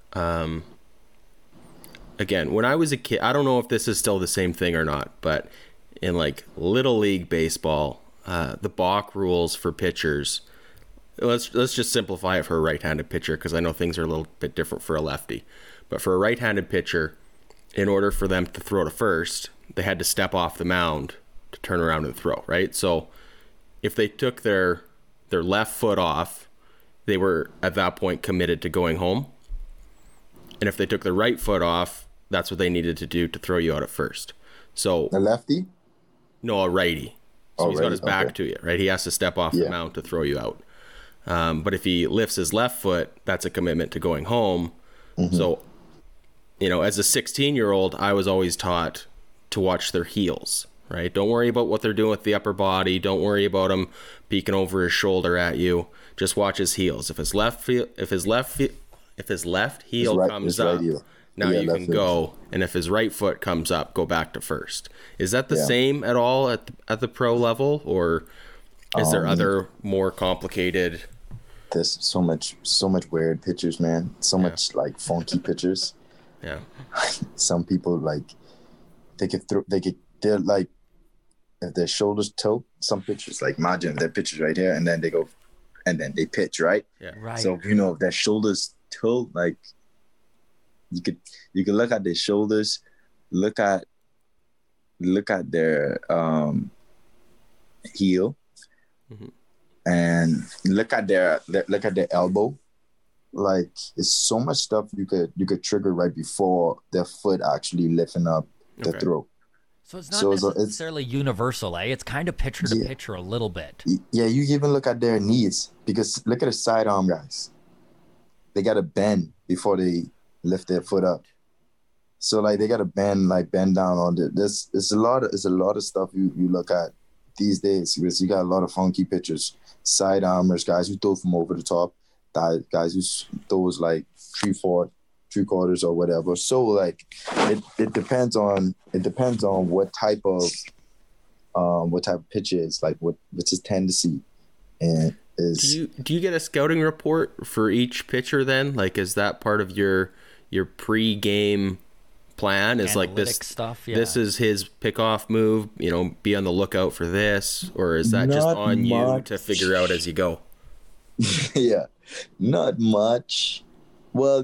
Again, when I was a kid, I don't know if this is still the same thing or not, but in like Little League baseball, the balk rules for pitchers, let's just simplify it for a right-handed pitcher because I know things are a little bit different for a lefty. But for a right-handed pitcher, in order for them to throw to first, they had to step off the mound to turn around and throw, right? So if they took their left foot off, they were at that point committed to going home. And if they took their right foot off, that's what they needed to do to throw you out at first. So a lefty? No, a righty. So he's got his back to you, right? He has to step off the mound to throw you out. But if he lifts his left foot, that's a commitment to going home. Mm-hmm. So, as a 16-year-old, I was always taught to watch their heels, right? Don't worry about what they're doing with the upper body. Don't worry about him peeking over his shoulder at you. Just watch his heels. If his left heel comes up, now you can go. And if his right foot comes up, go back to first. Is that the same at all at the pro level, or is there other more complicated? There's so much weird pitchers, man. So much like funky pitchers. Yeah. Some people like they're like if their shoulders tilt. Some pitchers like imagine their pitchers right here, and then they go, and then they pitch right. Yeah. Right. So if their shoulders tilt, like you could look at their shoulders, look at their heel, and look at their elbow. Like it's so much stuff you could trigger right before their foot actually lifting up the throw. So it's not necessarily universal, eh? It's kind of pitcher to pitcher a little bit. Yeah, you even look at their knees because look at the sidearm guys. They got to bend before they lift their foot up. So like they gotta bend down on it. It's a lot of stuff you look at these days, because you got a lot of funky pitchers, side armors, guys who throw from over the top, guys who throws like 3/4 or whatever. So like it depends on what type of pitch is, like what's his tendency, and is. Do you get a scouting report for each pitcher then? Like, is that part of your pre-game plan? Is like this stuff? Yeah. This is his pickoff move, be on the lookout for this, or is that just on you to figure out as you go? Yeah, not much. Well,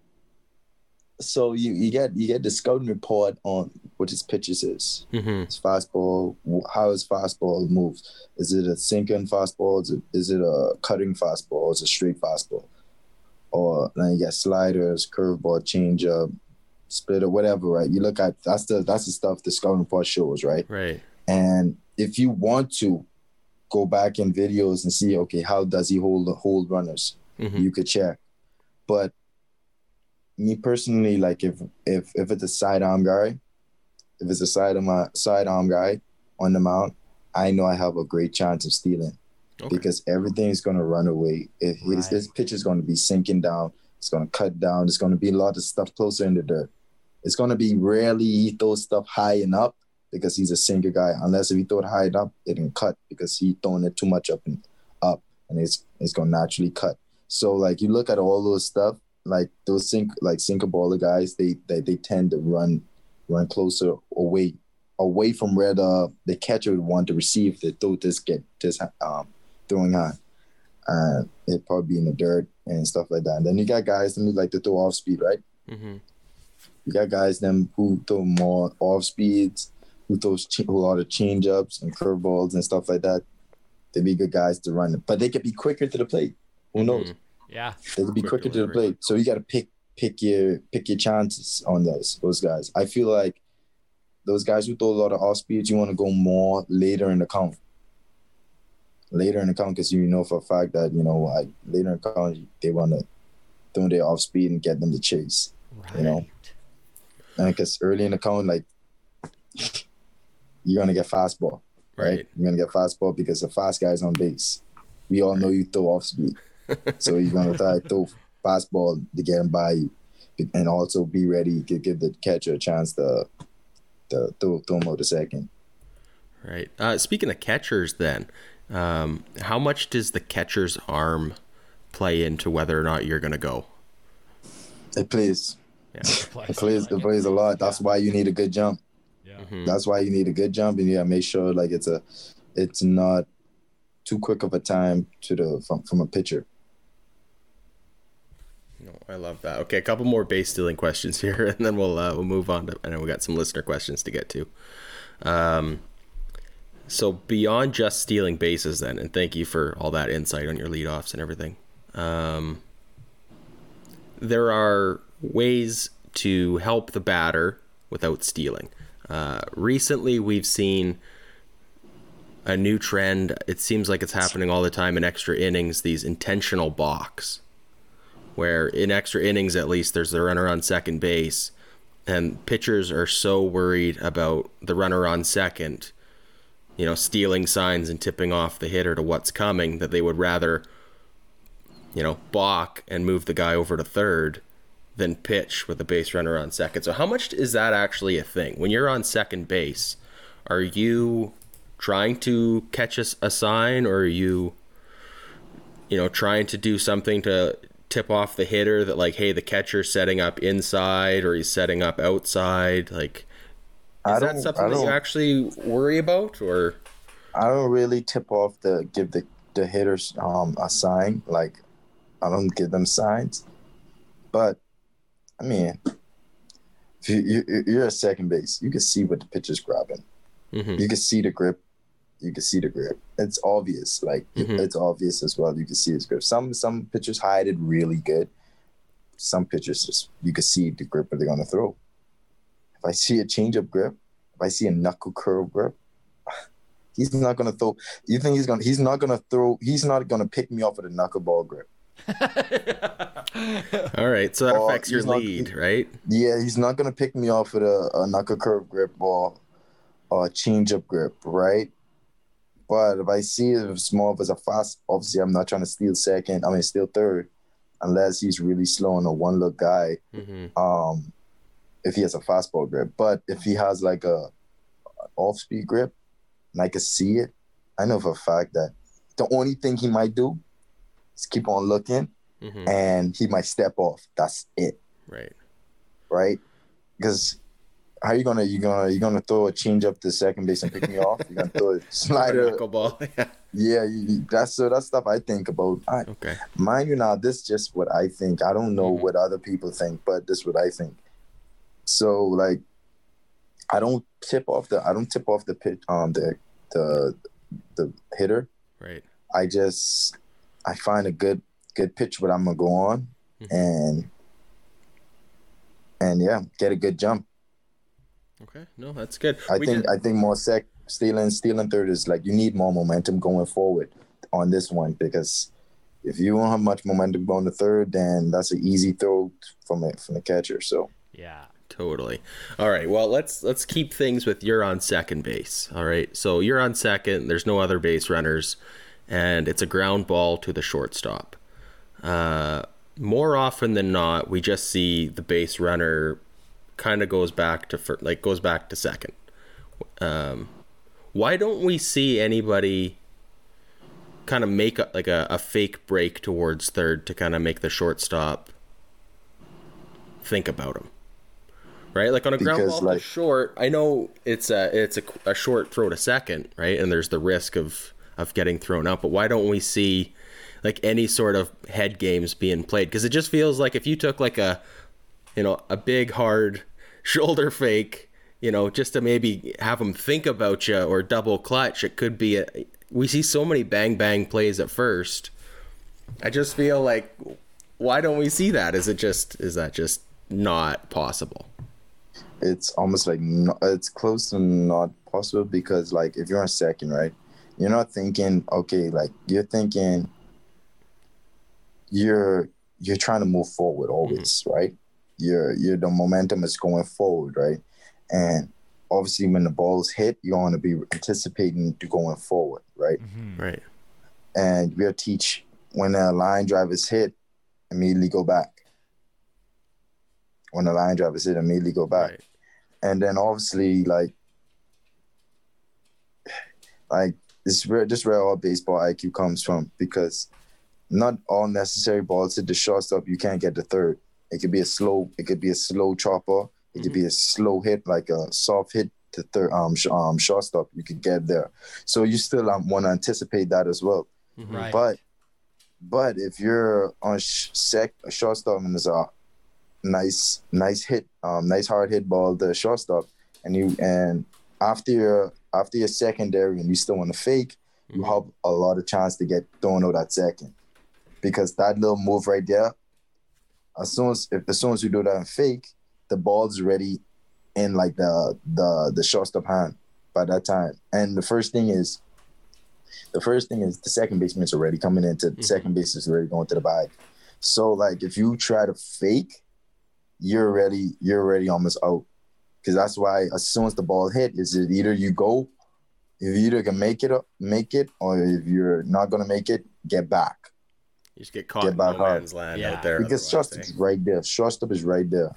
so you get the scouting report on what his pitches is. Mm-hmm. His fastball, how his fastball moves. Is it a sinking fastball? Is it a cutting fastball? Or is it a straight fastball? Or then you got sliders, curveball, changeup, splitter, whatever, right? You look at that's the stuff the scouting report shows, right? Right. And if you want to go back in videos and see, okay, how does he hold runners? Mm-hmm. You could check. But me personally, like if it's a sidearm guy, if it's a sidearm guy on the mound, I know I have a great chance of stealing. Okay. Because everything's going to run away. His pitch is going to be sinking down. It's going to cut down. It's going to be a lot of stuff closer in the dirt. It's going to be rarely he throws stuff high and up because he's a sinker guy. Unless if he throw it high and up, it can cut because he throwing it too much up, and it's going to naturally cut. So like you look at all those stuff, like those sinker baller guys, they tend to run closer away from where the catcher would want to receive the throw throwing high. It'd probably be in the dirt and stuff like that. And then you got guys that like to throw off speed, right? Mm-hmm. You got guys who throw more off speeds, who throws a lot of change ups and curveballs and stuff like that. They'd be good guys to run it, but they could be quicker to the plate. Who knows? Yeah, they could be quicker to the plate. So you got to pick your chances on those guys. I feel like those guys who throw a lot of off speeds, you want to go more later in the count. Later in the count, because you know for a fact that like later in the count they want to throw their off speed and get them to chase. Right. And because early in the count, like you're gonna get fastball, right? You're gonna get fastball because the fast guy's on base. We all know you throw off speed, so you're gonna try to throw fastball to get him by you, and also be ready to give the catcher a chance to throw him out to second. Right. Speaking of catchers, then. How much does the catcher's arm play into whether or not you're going to go? It plays. Yeah. It plays a lot. That's why you need a good jump. Yeah. Mm-hmm. That's why you need a good jump, and you gotta make sure like it's not too quick of a time from a pitcher. No, I love that. Okay, a couple more base stealing questions here, and then we'll move on to. I know we got some listener questions to get to. So beyond just stealing bases then, and thank you for all that insight on your leadoffs and everything. There are ways to help the batter without stealing. Recently, we've seen a new trend. It seems like it's happening all the time in extra innings, these intentional balks, where in extra innings, at least, there's the runner on second base, and pitchers are so worried about the runner on second stealing signs and tipping off the hitter to what's coming, that they would rather, balk and move the guy over to third than pitch with the base runner on second. So how much is that actually a thing? When you're on second base, are you trying to catch a sign, or are you, trying to do something to tip off the hitter that like, hey, the catcher's setting up inside or he's setting up outside? Like, is that something that you actually worry about, or? I don't really tip off give the hitters a sign. Like, I don't give them signs. But I mean, if you're at second base, you can see what the pitcher's grabbing. Mm-hmm. You can see the grip. It's obvious. Like It's obvious as well. You can see his grip. Some pitchers hide it really good. Some pitchers you can see the grip that they're gonna throw. If I see a changeup grip, if I see a knuckle curve grip, he's not gonna throw. You think he's not gonna throw? He's not gonna pick me off with a knuckleball grip. All right, so that Or affects your he's not- lead, right? Yeah, he's not gonna pick me off with a knuckle curve grip or a change up grip, right? But if I see it as more of as a fast, obviously I'm not trying to steal steal third, unless he's really slow and a one look guy. Mm-hmm. If he has a fastball grip, but if he has like a off speed grip, and I can see it, I know for a fact that the only thing he might do is keep on looking, Mm-hmm. and he might step off. That's it, Right. right? Because how you gonna throw a change up to second base and pick me off? You're gonna throw a slider. Knuckleball. Yeah. Yeah, that's stuff I think about. Okay. Mind you, now this is just what I think. I don't know Mhm. what other people think, but this is what I think. So like, I don't tip off the pitch the hitter. Right. I find a good pitch what I'm gonna go on, and yeah, get a good jump. Okay. No, that's good. I think more stealing third is like you need more momentum going forward on this one, because if you don't have much momentum going to third, then that's an easy throw from the catcher. So Yeah. Totally. All right. Well, let's keep things with you're on second base. All right. So you're on second. There's no other base runners, and it's a ground ball to the shortstop. More often than not, we just see the base runner kind of goes back to second. Why don't we see anybody kind of make a fake break towards third to kind of make the shortstop think about him? Right, like on a ground ball to short, I know it's a short throw to second, right? And there's the risk of getting thrown out. But why don't we see like any sort of head games being played? Because it just feels like if you took like a big hard shoulder fake, just to maybe have them think about you or double clutch, it could be we see so many bang bang plays at first. I just feel like, why don't we see that? Is that just not possible? it's almost like it's close to not possible, because like if you're on second, right, you're not thinking, okay, like you're thinking you're trying to move forward always, right? The momentum is going forward, right? And obviously when the ball's hit, you want to be anticipating to going forward, right? Mm-hmm. Right. And we'll teach when a line drive is hit, immediately go back. When the line drive is hit, immediately go back. Right. And then obviously like this is where all baseball IQ comes from, because not all necessary balls hit the shortstop. You can't get the third. It could be a slow chopper. It could be a slow hit, like a soft hit to third shortstop. You could get there. So you still want to anticipate that as well. Mm-hmm. Right. But if you're on shortstop and there's a nice hit, nice hard hit ball to shortstop, and after your secondary and you still want to fake, you have a lot of chance to get thrown out at second, because that little move right there, as soon as you do that and fake, the ball's ready in like the shortstop hand by that time. And the first thing is the second baseman's already coming into second base, is already going to the bag. So like if you try to fake, you're already almost out. Because that's why as soon as the ball hit, is it either you either can make it, or if you're not gonna make it, get back. You just get caught in no man's land out there. Because shortstop is right there. Shortstop is right there.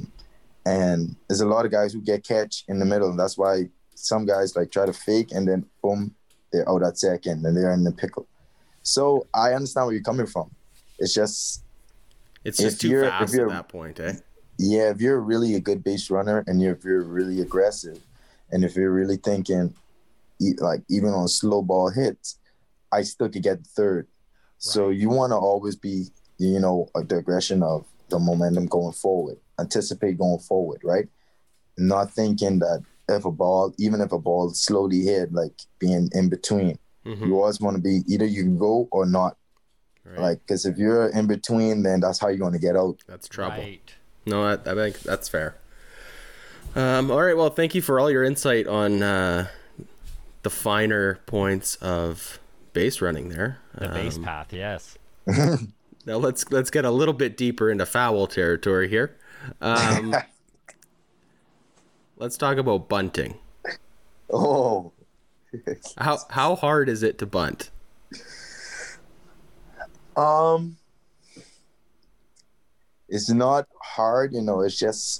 And there's a lot of guys who get catch in the middle, and that's why some guys like try to fake and then boom, they're out at second and they're in the pickle. So I understand where you're coming from. It's just too fast at that point, eh? Yeah, if you're really a good base runner and if you're really aggressive, and if you're really thinking, like even on slow ball hits, I still could get the third. Right. So you want to always be, the aggression of the momentum going forward, anticipate going forward, right? Not thinking that even if a ball slowly hit, like being in between, you always want to be either you can go or not. Right. Like, because if you're in between, then that's how you're going to get out. That's trouble. Right. No, I think that's fair. All right. Well, thank you for all your insight on the finer points of base running there. The base path, yes. Now let's get a little bit deeper into foul territory here. Let's talk about bunting. Oh, How hard is it to bunt? It's not hard, it's just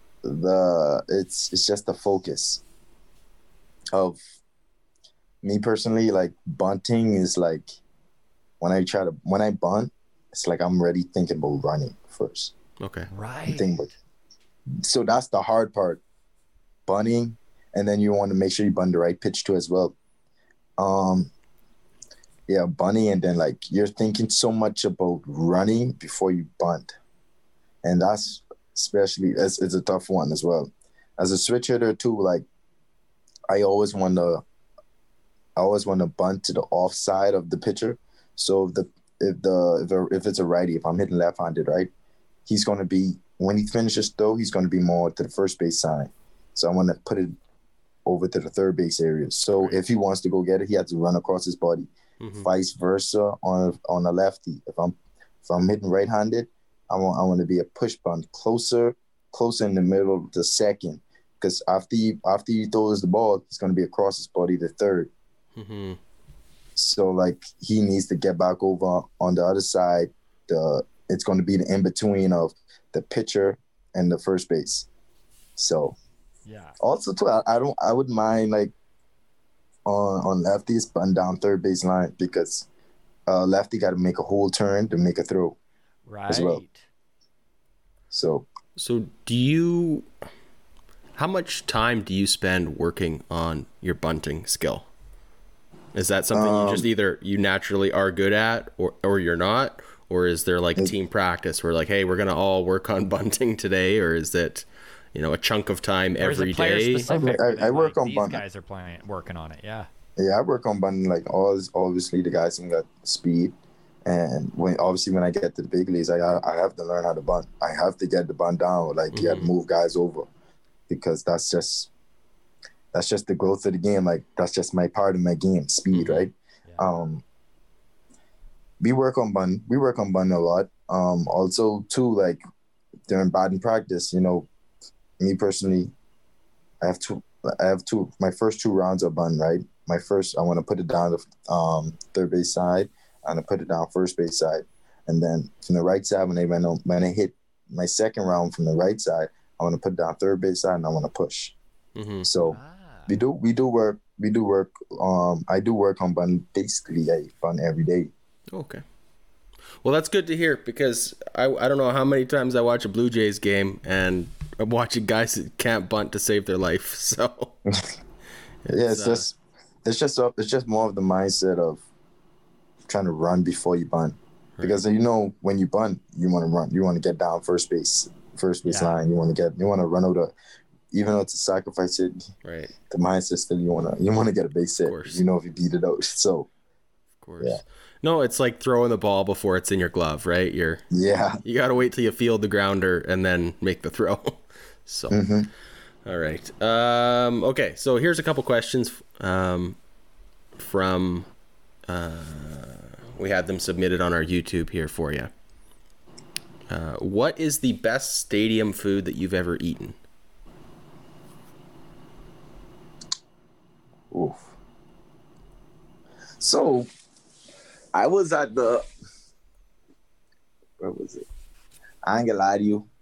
it's just the focus of me personally. Like bunting is like when I bunt, it's like I'm already thinking about running first. Okay. Right. So that's the hard part, bunting, and then you want to make sure you bunt the right pitch too as well. Yeah, bunting, and then like you're thinking so much about running before you bunt, and that's especially it's a tough one as well. As a switch hitter too, like I always want to bunt to the offside of the pitcher. So if it's a righty, if I'm hitting left-handed, right, he's going to be, when he finishes throw, he's going to be more to the first base side. So I want to put it over to the third base area. So if he wants to go get it, he has to run across his body. Mm-hmm. Vice versa on a lefty. If I'm hitting right-handed, I want to be a push bunt closer in the middle of the second, because after he throws the ball, he's going to be across his body to third. Mm-hmm. So like he needs to get back over on the other side. It's going to be the in between of the pitcher and the first base. So yeah. Also too, I wouldn't mind like on lefties button down third base line, because lefty got to make a whole turn to make a throw, right? As well. So how much time do you spend working on your bunting skill? Is that something you just either you naturally are good at or you're not? Or is there like team practice where like, hey, we're going to all work on bunting today? Or is it, a chunk of time every day? I work on these bunting. Guys are working on it, yeah. Yeah, I work on bunting. Like obviously the guys who got speed. And when I get to the big leagues, I have to learn how to bunt. I have to get the bunt down. Like you have to move guys over, because that's just the growth of the game. Like that's just my part of my game, speed, right? Yeah. We work on bunting a lot. Also too, like during batting practice, me personally, I have two. My first 2 rounds of bunt, right? My first, I want to put it down the third base side. I'm gonna put it down first base side, and then from the right side, when I hit my second round from the right side, I want to put it down third base side, and I want to push. Mm-hmm. So we do work. I do work on bunt. Basically, I bunt every day. Okay. Well, that's good to hear, because I don't know how many times I watch a Blue Jays game and I'm watching guys that can't bunt to save their life. So it's just more of the mindset of trying to run before you bunt, because when you bunt, you want to run, you want to get down first base line, you want to run over, even though it's a sacrifice hit, right? The mindset still you want to get a base hit, if you beat it out. So of course, yeah. No, it's like throwing the ball before it's in your glove, right? You got to wait till you field the grounder and then make the throw. So, All right. Okay, so here's a couple questions from we had them submitted on our YouTube here for you. What is the best stadium food that you've ever eaten? Oof. So I was at where was it? I ain't gonna lie to you.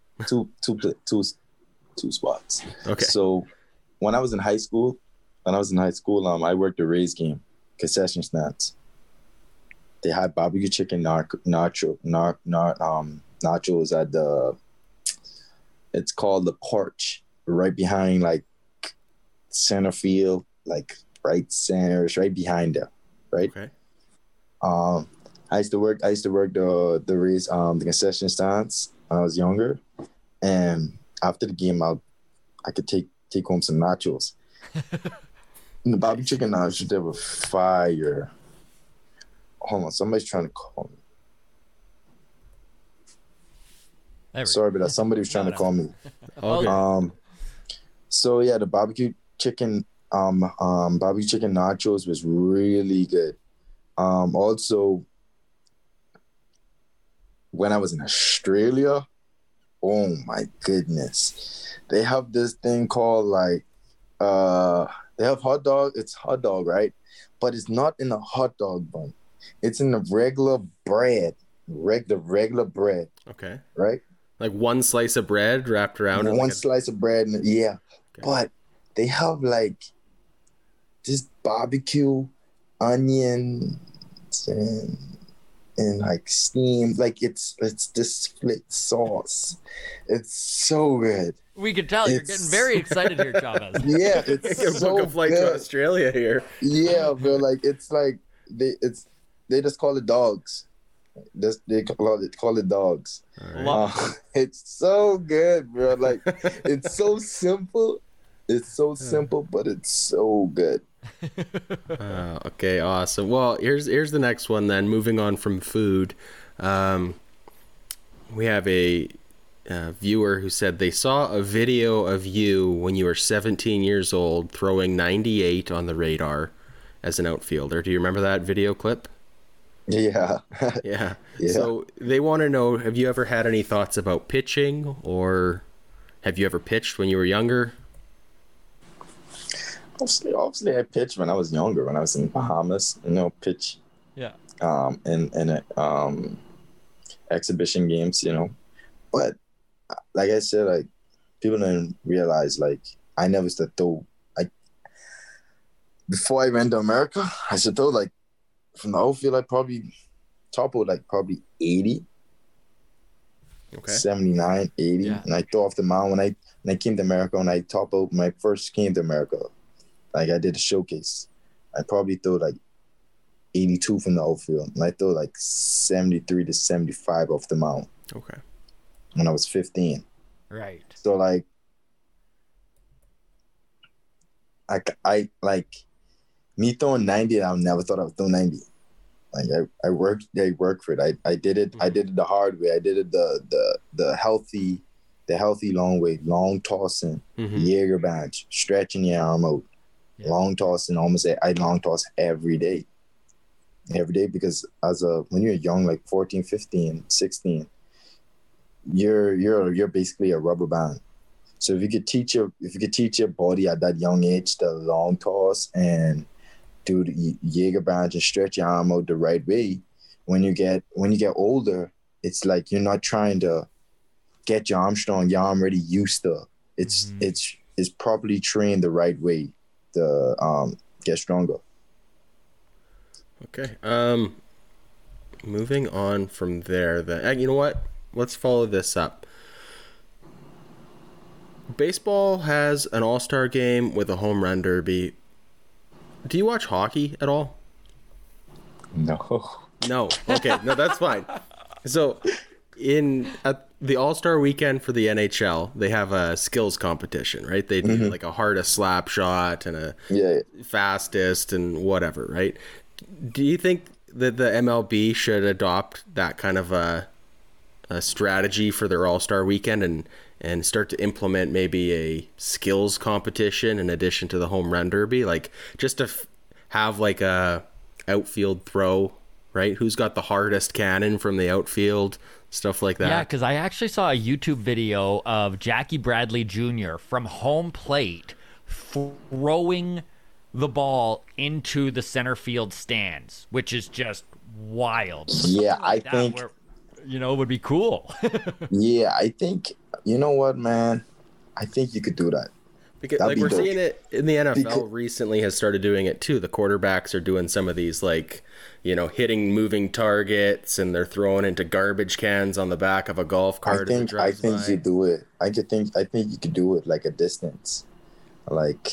Two spots. Okay. So when I was in high school, I worked the Rays game, concession stands. They had barbecue chicken nachos at it's called the Porch, right behind like center field, like right center, it's right behind there, right? Okay. I used to work the Rays the concession stands when I was younger, and after the game I could take home some nachos. And the barbecue chicken nachos, they were fire. Hold on, somebody's trying to call me. Sorry, but somebody was trying to call me. Okay. So yeah, the barbecue chicken nachos was really good. Also, when I was in Australia, oh my goodness, they have this thing called like they have hot dog. It's hot dog, right? But it's not in a hot dog bun. It's in the regular bread, regular bread, Okay. right? Like one slice of bread wrapped around it. One slice of bread, and yeah. Okay. But they have like this barbecue, onions, and like steamed, like it's this split sauce. It's so good. We can tell you're It's- getting very excited here, Chavez. Yeah, You it's can so book a flight to good. Australia here. Yeah, bro. Like it's like they just call it dogs. They call it dogs. Lo- It's so good, bro. Like it's so simple. It's so simple, but it's so good. Okay, awesome. Well, here's the next one then. Moving on from food, we have a viewer who said they saw a video of you when you were 17 years old throwing 98 on the radar as an outfielder. Do you remember that video clip? Yeah. Yeah. Yeah. So they want to know, have you ever had any thoughts about pitching, or have you ever pitched when you were younger? Obviously, I pitched when I was younger. When I was in Bahamas, pitch yeah. in exhibition games, But like I said, like people didn't realize, like I never used to throw. Like before I went to America, I used to throw like from the outfield, I probably top out like probably 80, Okay. 79, 80, Yeah. and I throw off the mound when I came to America. When I top out, when I first came to America, like I did a showcase, I probably threw like 82 from the outfield, and I threw like 73 to 75 off the mound Okay. when I was 15. Right. So like, I like me throwing 90. I never thought I would throw 90. Like I worked for it. I did it. I did it the hard way. I did it the healthy long way, long tossing, Jaeger bench, stretching your arm out, long tossing. I long toss every day because when you're young, like 14, 15, 16, you're basically a rubber band. So if you could teach your body at that young age to long toss and do the Jaeger bench and stretch your arm out the right way, when you get older, it's like you're not trying to get your arm strong. Your arm already used to. It's properly trained the right way to get stronger. Okay. Moving on from there, then you know what? Let's follow this up. Baseball has an all-star game with a home run derby. Do you watch hockey at all? No. No. Okay. No, that's fine. So, at the All-Star weekend for the NHL, they have a skills competition, right? They do like a hardest slap shot and a fastest and whatever, right? Do you think that the MLB should adopt that kind of a strategy for their All-Star weekend and start to implement maybe a skills competition in addition to the home run derby, like just to have like a outfield throw, right? Who's got the hardest cannon from the outfield, stuff like that. Yeah, because I actually saw a YouTube video of Jackie Bradley Jr. from home plate throwing the ball into the center field stands, which is just wild. Yeah, I think it would be cool. Yeah, I think, you know what, man? I think you could do that. Because That'd like be we're dope. seeing it in the NFL recently has started doing it too. The quarterbacks are doing some of these like, hitting moving targets, and they're throwing into garbage cans on the back of a golf cart. I think you do it. I think you could do it like a distance. Like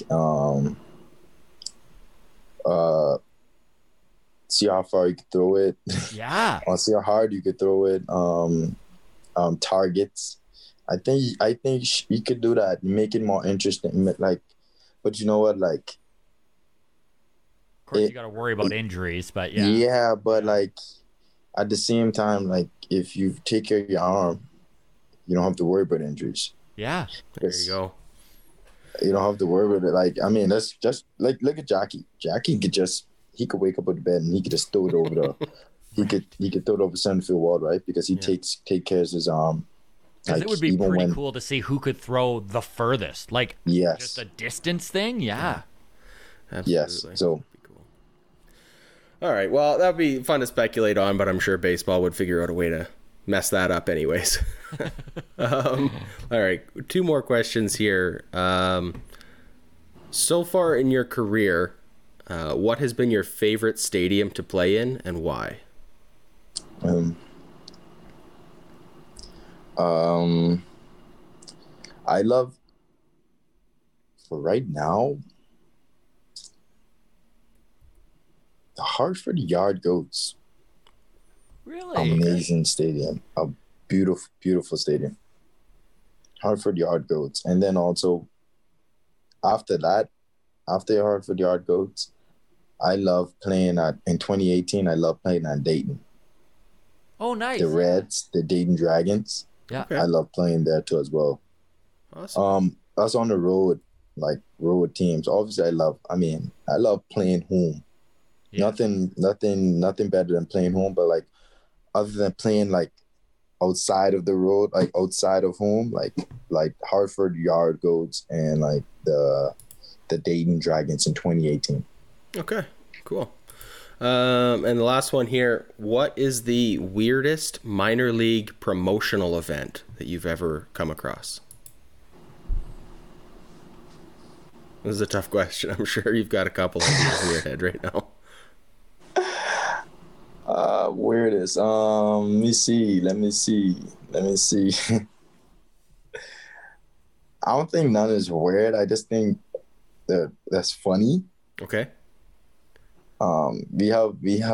see how far you could throw it. Yeah. Or see how hard you could throw it. Targets. I think you could do that. Make it more interesting. Like, but you know what? Like, Of course, you got to worry about injuries, but yeah. Yeah, but like at the same time, like if you take care of your arm, you don't have to worry about injuries. Yeah. There you go. You don't have to worry about it. Like, I mean, that's just like look at Jackie. Jackie he could wake up out of bed and he could just throw it over he could throw it over center field wall, right? Because he take care of his Because it would be even pretty cool to see who could throw the furthest, like Yes. just a distance thing. Yeah. Absolutely. Yes. So All right. Well, that'd be fun to speculate on, but I'm sure baseball would figure out a way to mess that up anyways. All right. 2 more questions here. So far in your career, what has been your favorite stadium to play in and why? I love, for right now, the Hartford Yard Goats. Really? Amazing stadium. A beautiful, beautiful stadium. Hartford Yard Goats. And then also, after Hartford Yard Goats, I love playing in 2018, I love playing at Dayton. Oh, nice. The Reds, the Dayton Dragons. Yeah. Okay. I love playing there too as well. Awesome. Us on the road, like road teams. Obviously, I love playing home. Yeah. Nothing better than playing home. But like, other than playing like outside of the road, like outside of home, like Hartford Yard Goats and like the Dayton Dragons in 2018. Okay, cool. And the last one here, what is the weirdest minor league promotional event that you've ever come across? This is a tough question. I'm sure you've got a couple ideas in your head right now. Weirdest. Let me see. I don't think none is weird. I just think that's funny. Okay. We have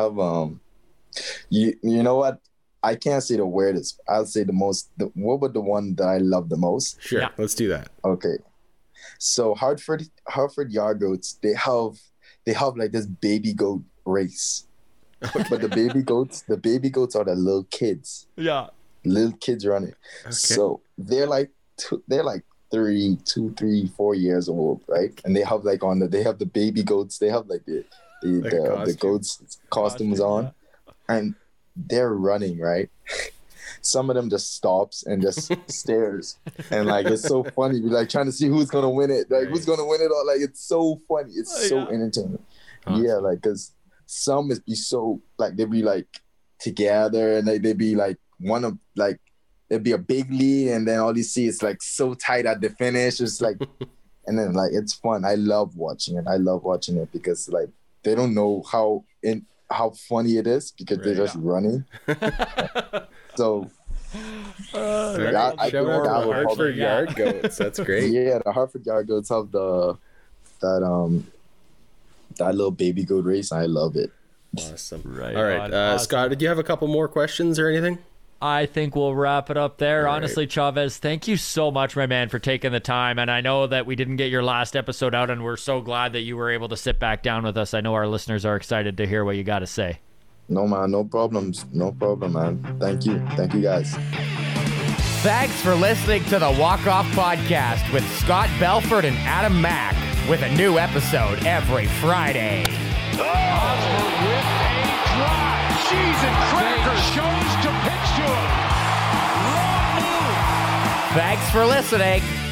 you know what? I can't say the weirdest. I'll say what would the one that I love the most? Sure. Yeah. Let's do that. Okay. So Hartford Yard Goats, they have like this baby goat race. But the baby goats are the little kids. Yeah. Little kids running. Okay. So they're like 3, 4 years old, right? And they have the baby goats. They have like the goats costumes on, and they're running, right? Some of them just stops and just stares, and like it's so funny. We're like trying to see who's gonna win it, like who's gonna win it all. Like it's so funny. It's so entertaining. Awesome. Yeah, like because some is be so like they be like together and they be like one of like it'd be a big lead and then all you see is like so tight at the finish. It's like and then like it's fun. I love watching it because like they don't know how funny it is because they're just running. So Hartford Yard Goats. That's great. Yeah, the Hartford Yard Goats have that little baby goat race. I love it. Awesome. Right All right. on. Awesome. Scott, did you have a couple more questions or anything? I think we'll wrap it up there. All Honestly, Chavez, thank you so much, my man, for taking the time. And I know that we didn't get your last episode out, and we're so glad that you were able to sit back down with us. I know our listeners are excited to hear what you got to say. No, man. No problems. No problem, man. Thank you. Thank you, guys. Thanks for listening to the Walk Off Podcast with Scott Belford and Adam Mack, with a new episode every Friday. Hosmer with a drive. Cheese and crackers. Chose to pitch to him. Wrong move. Thanks for listening.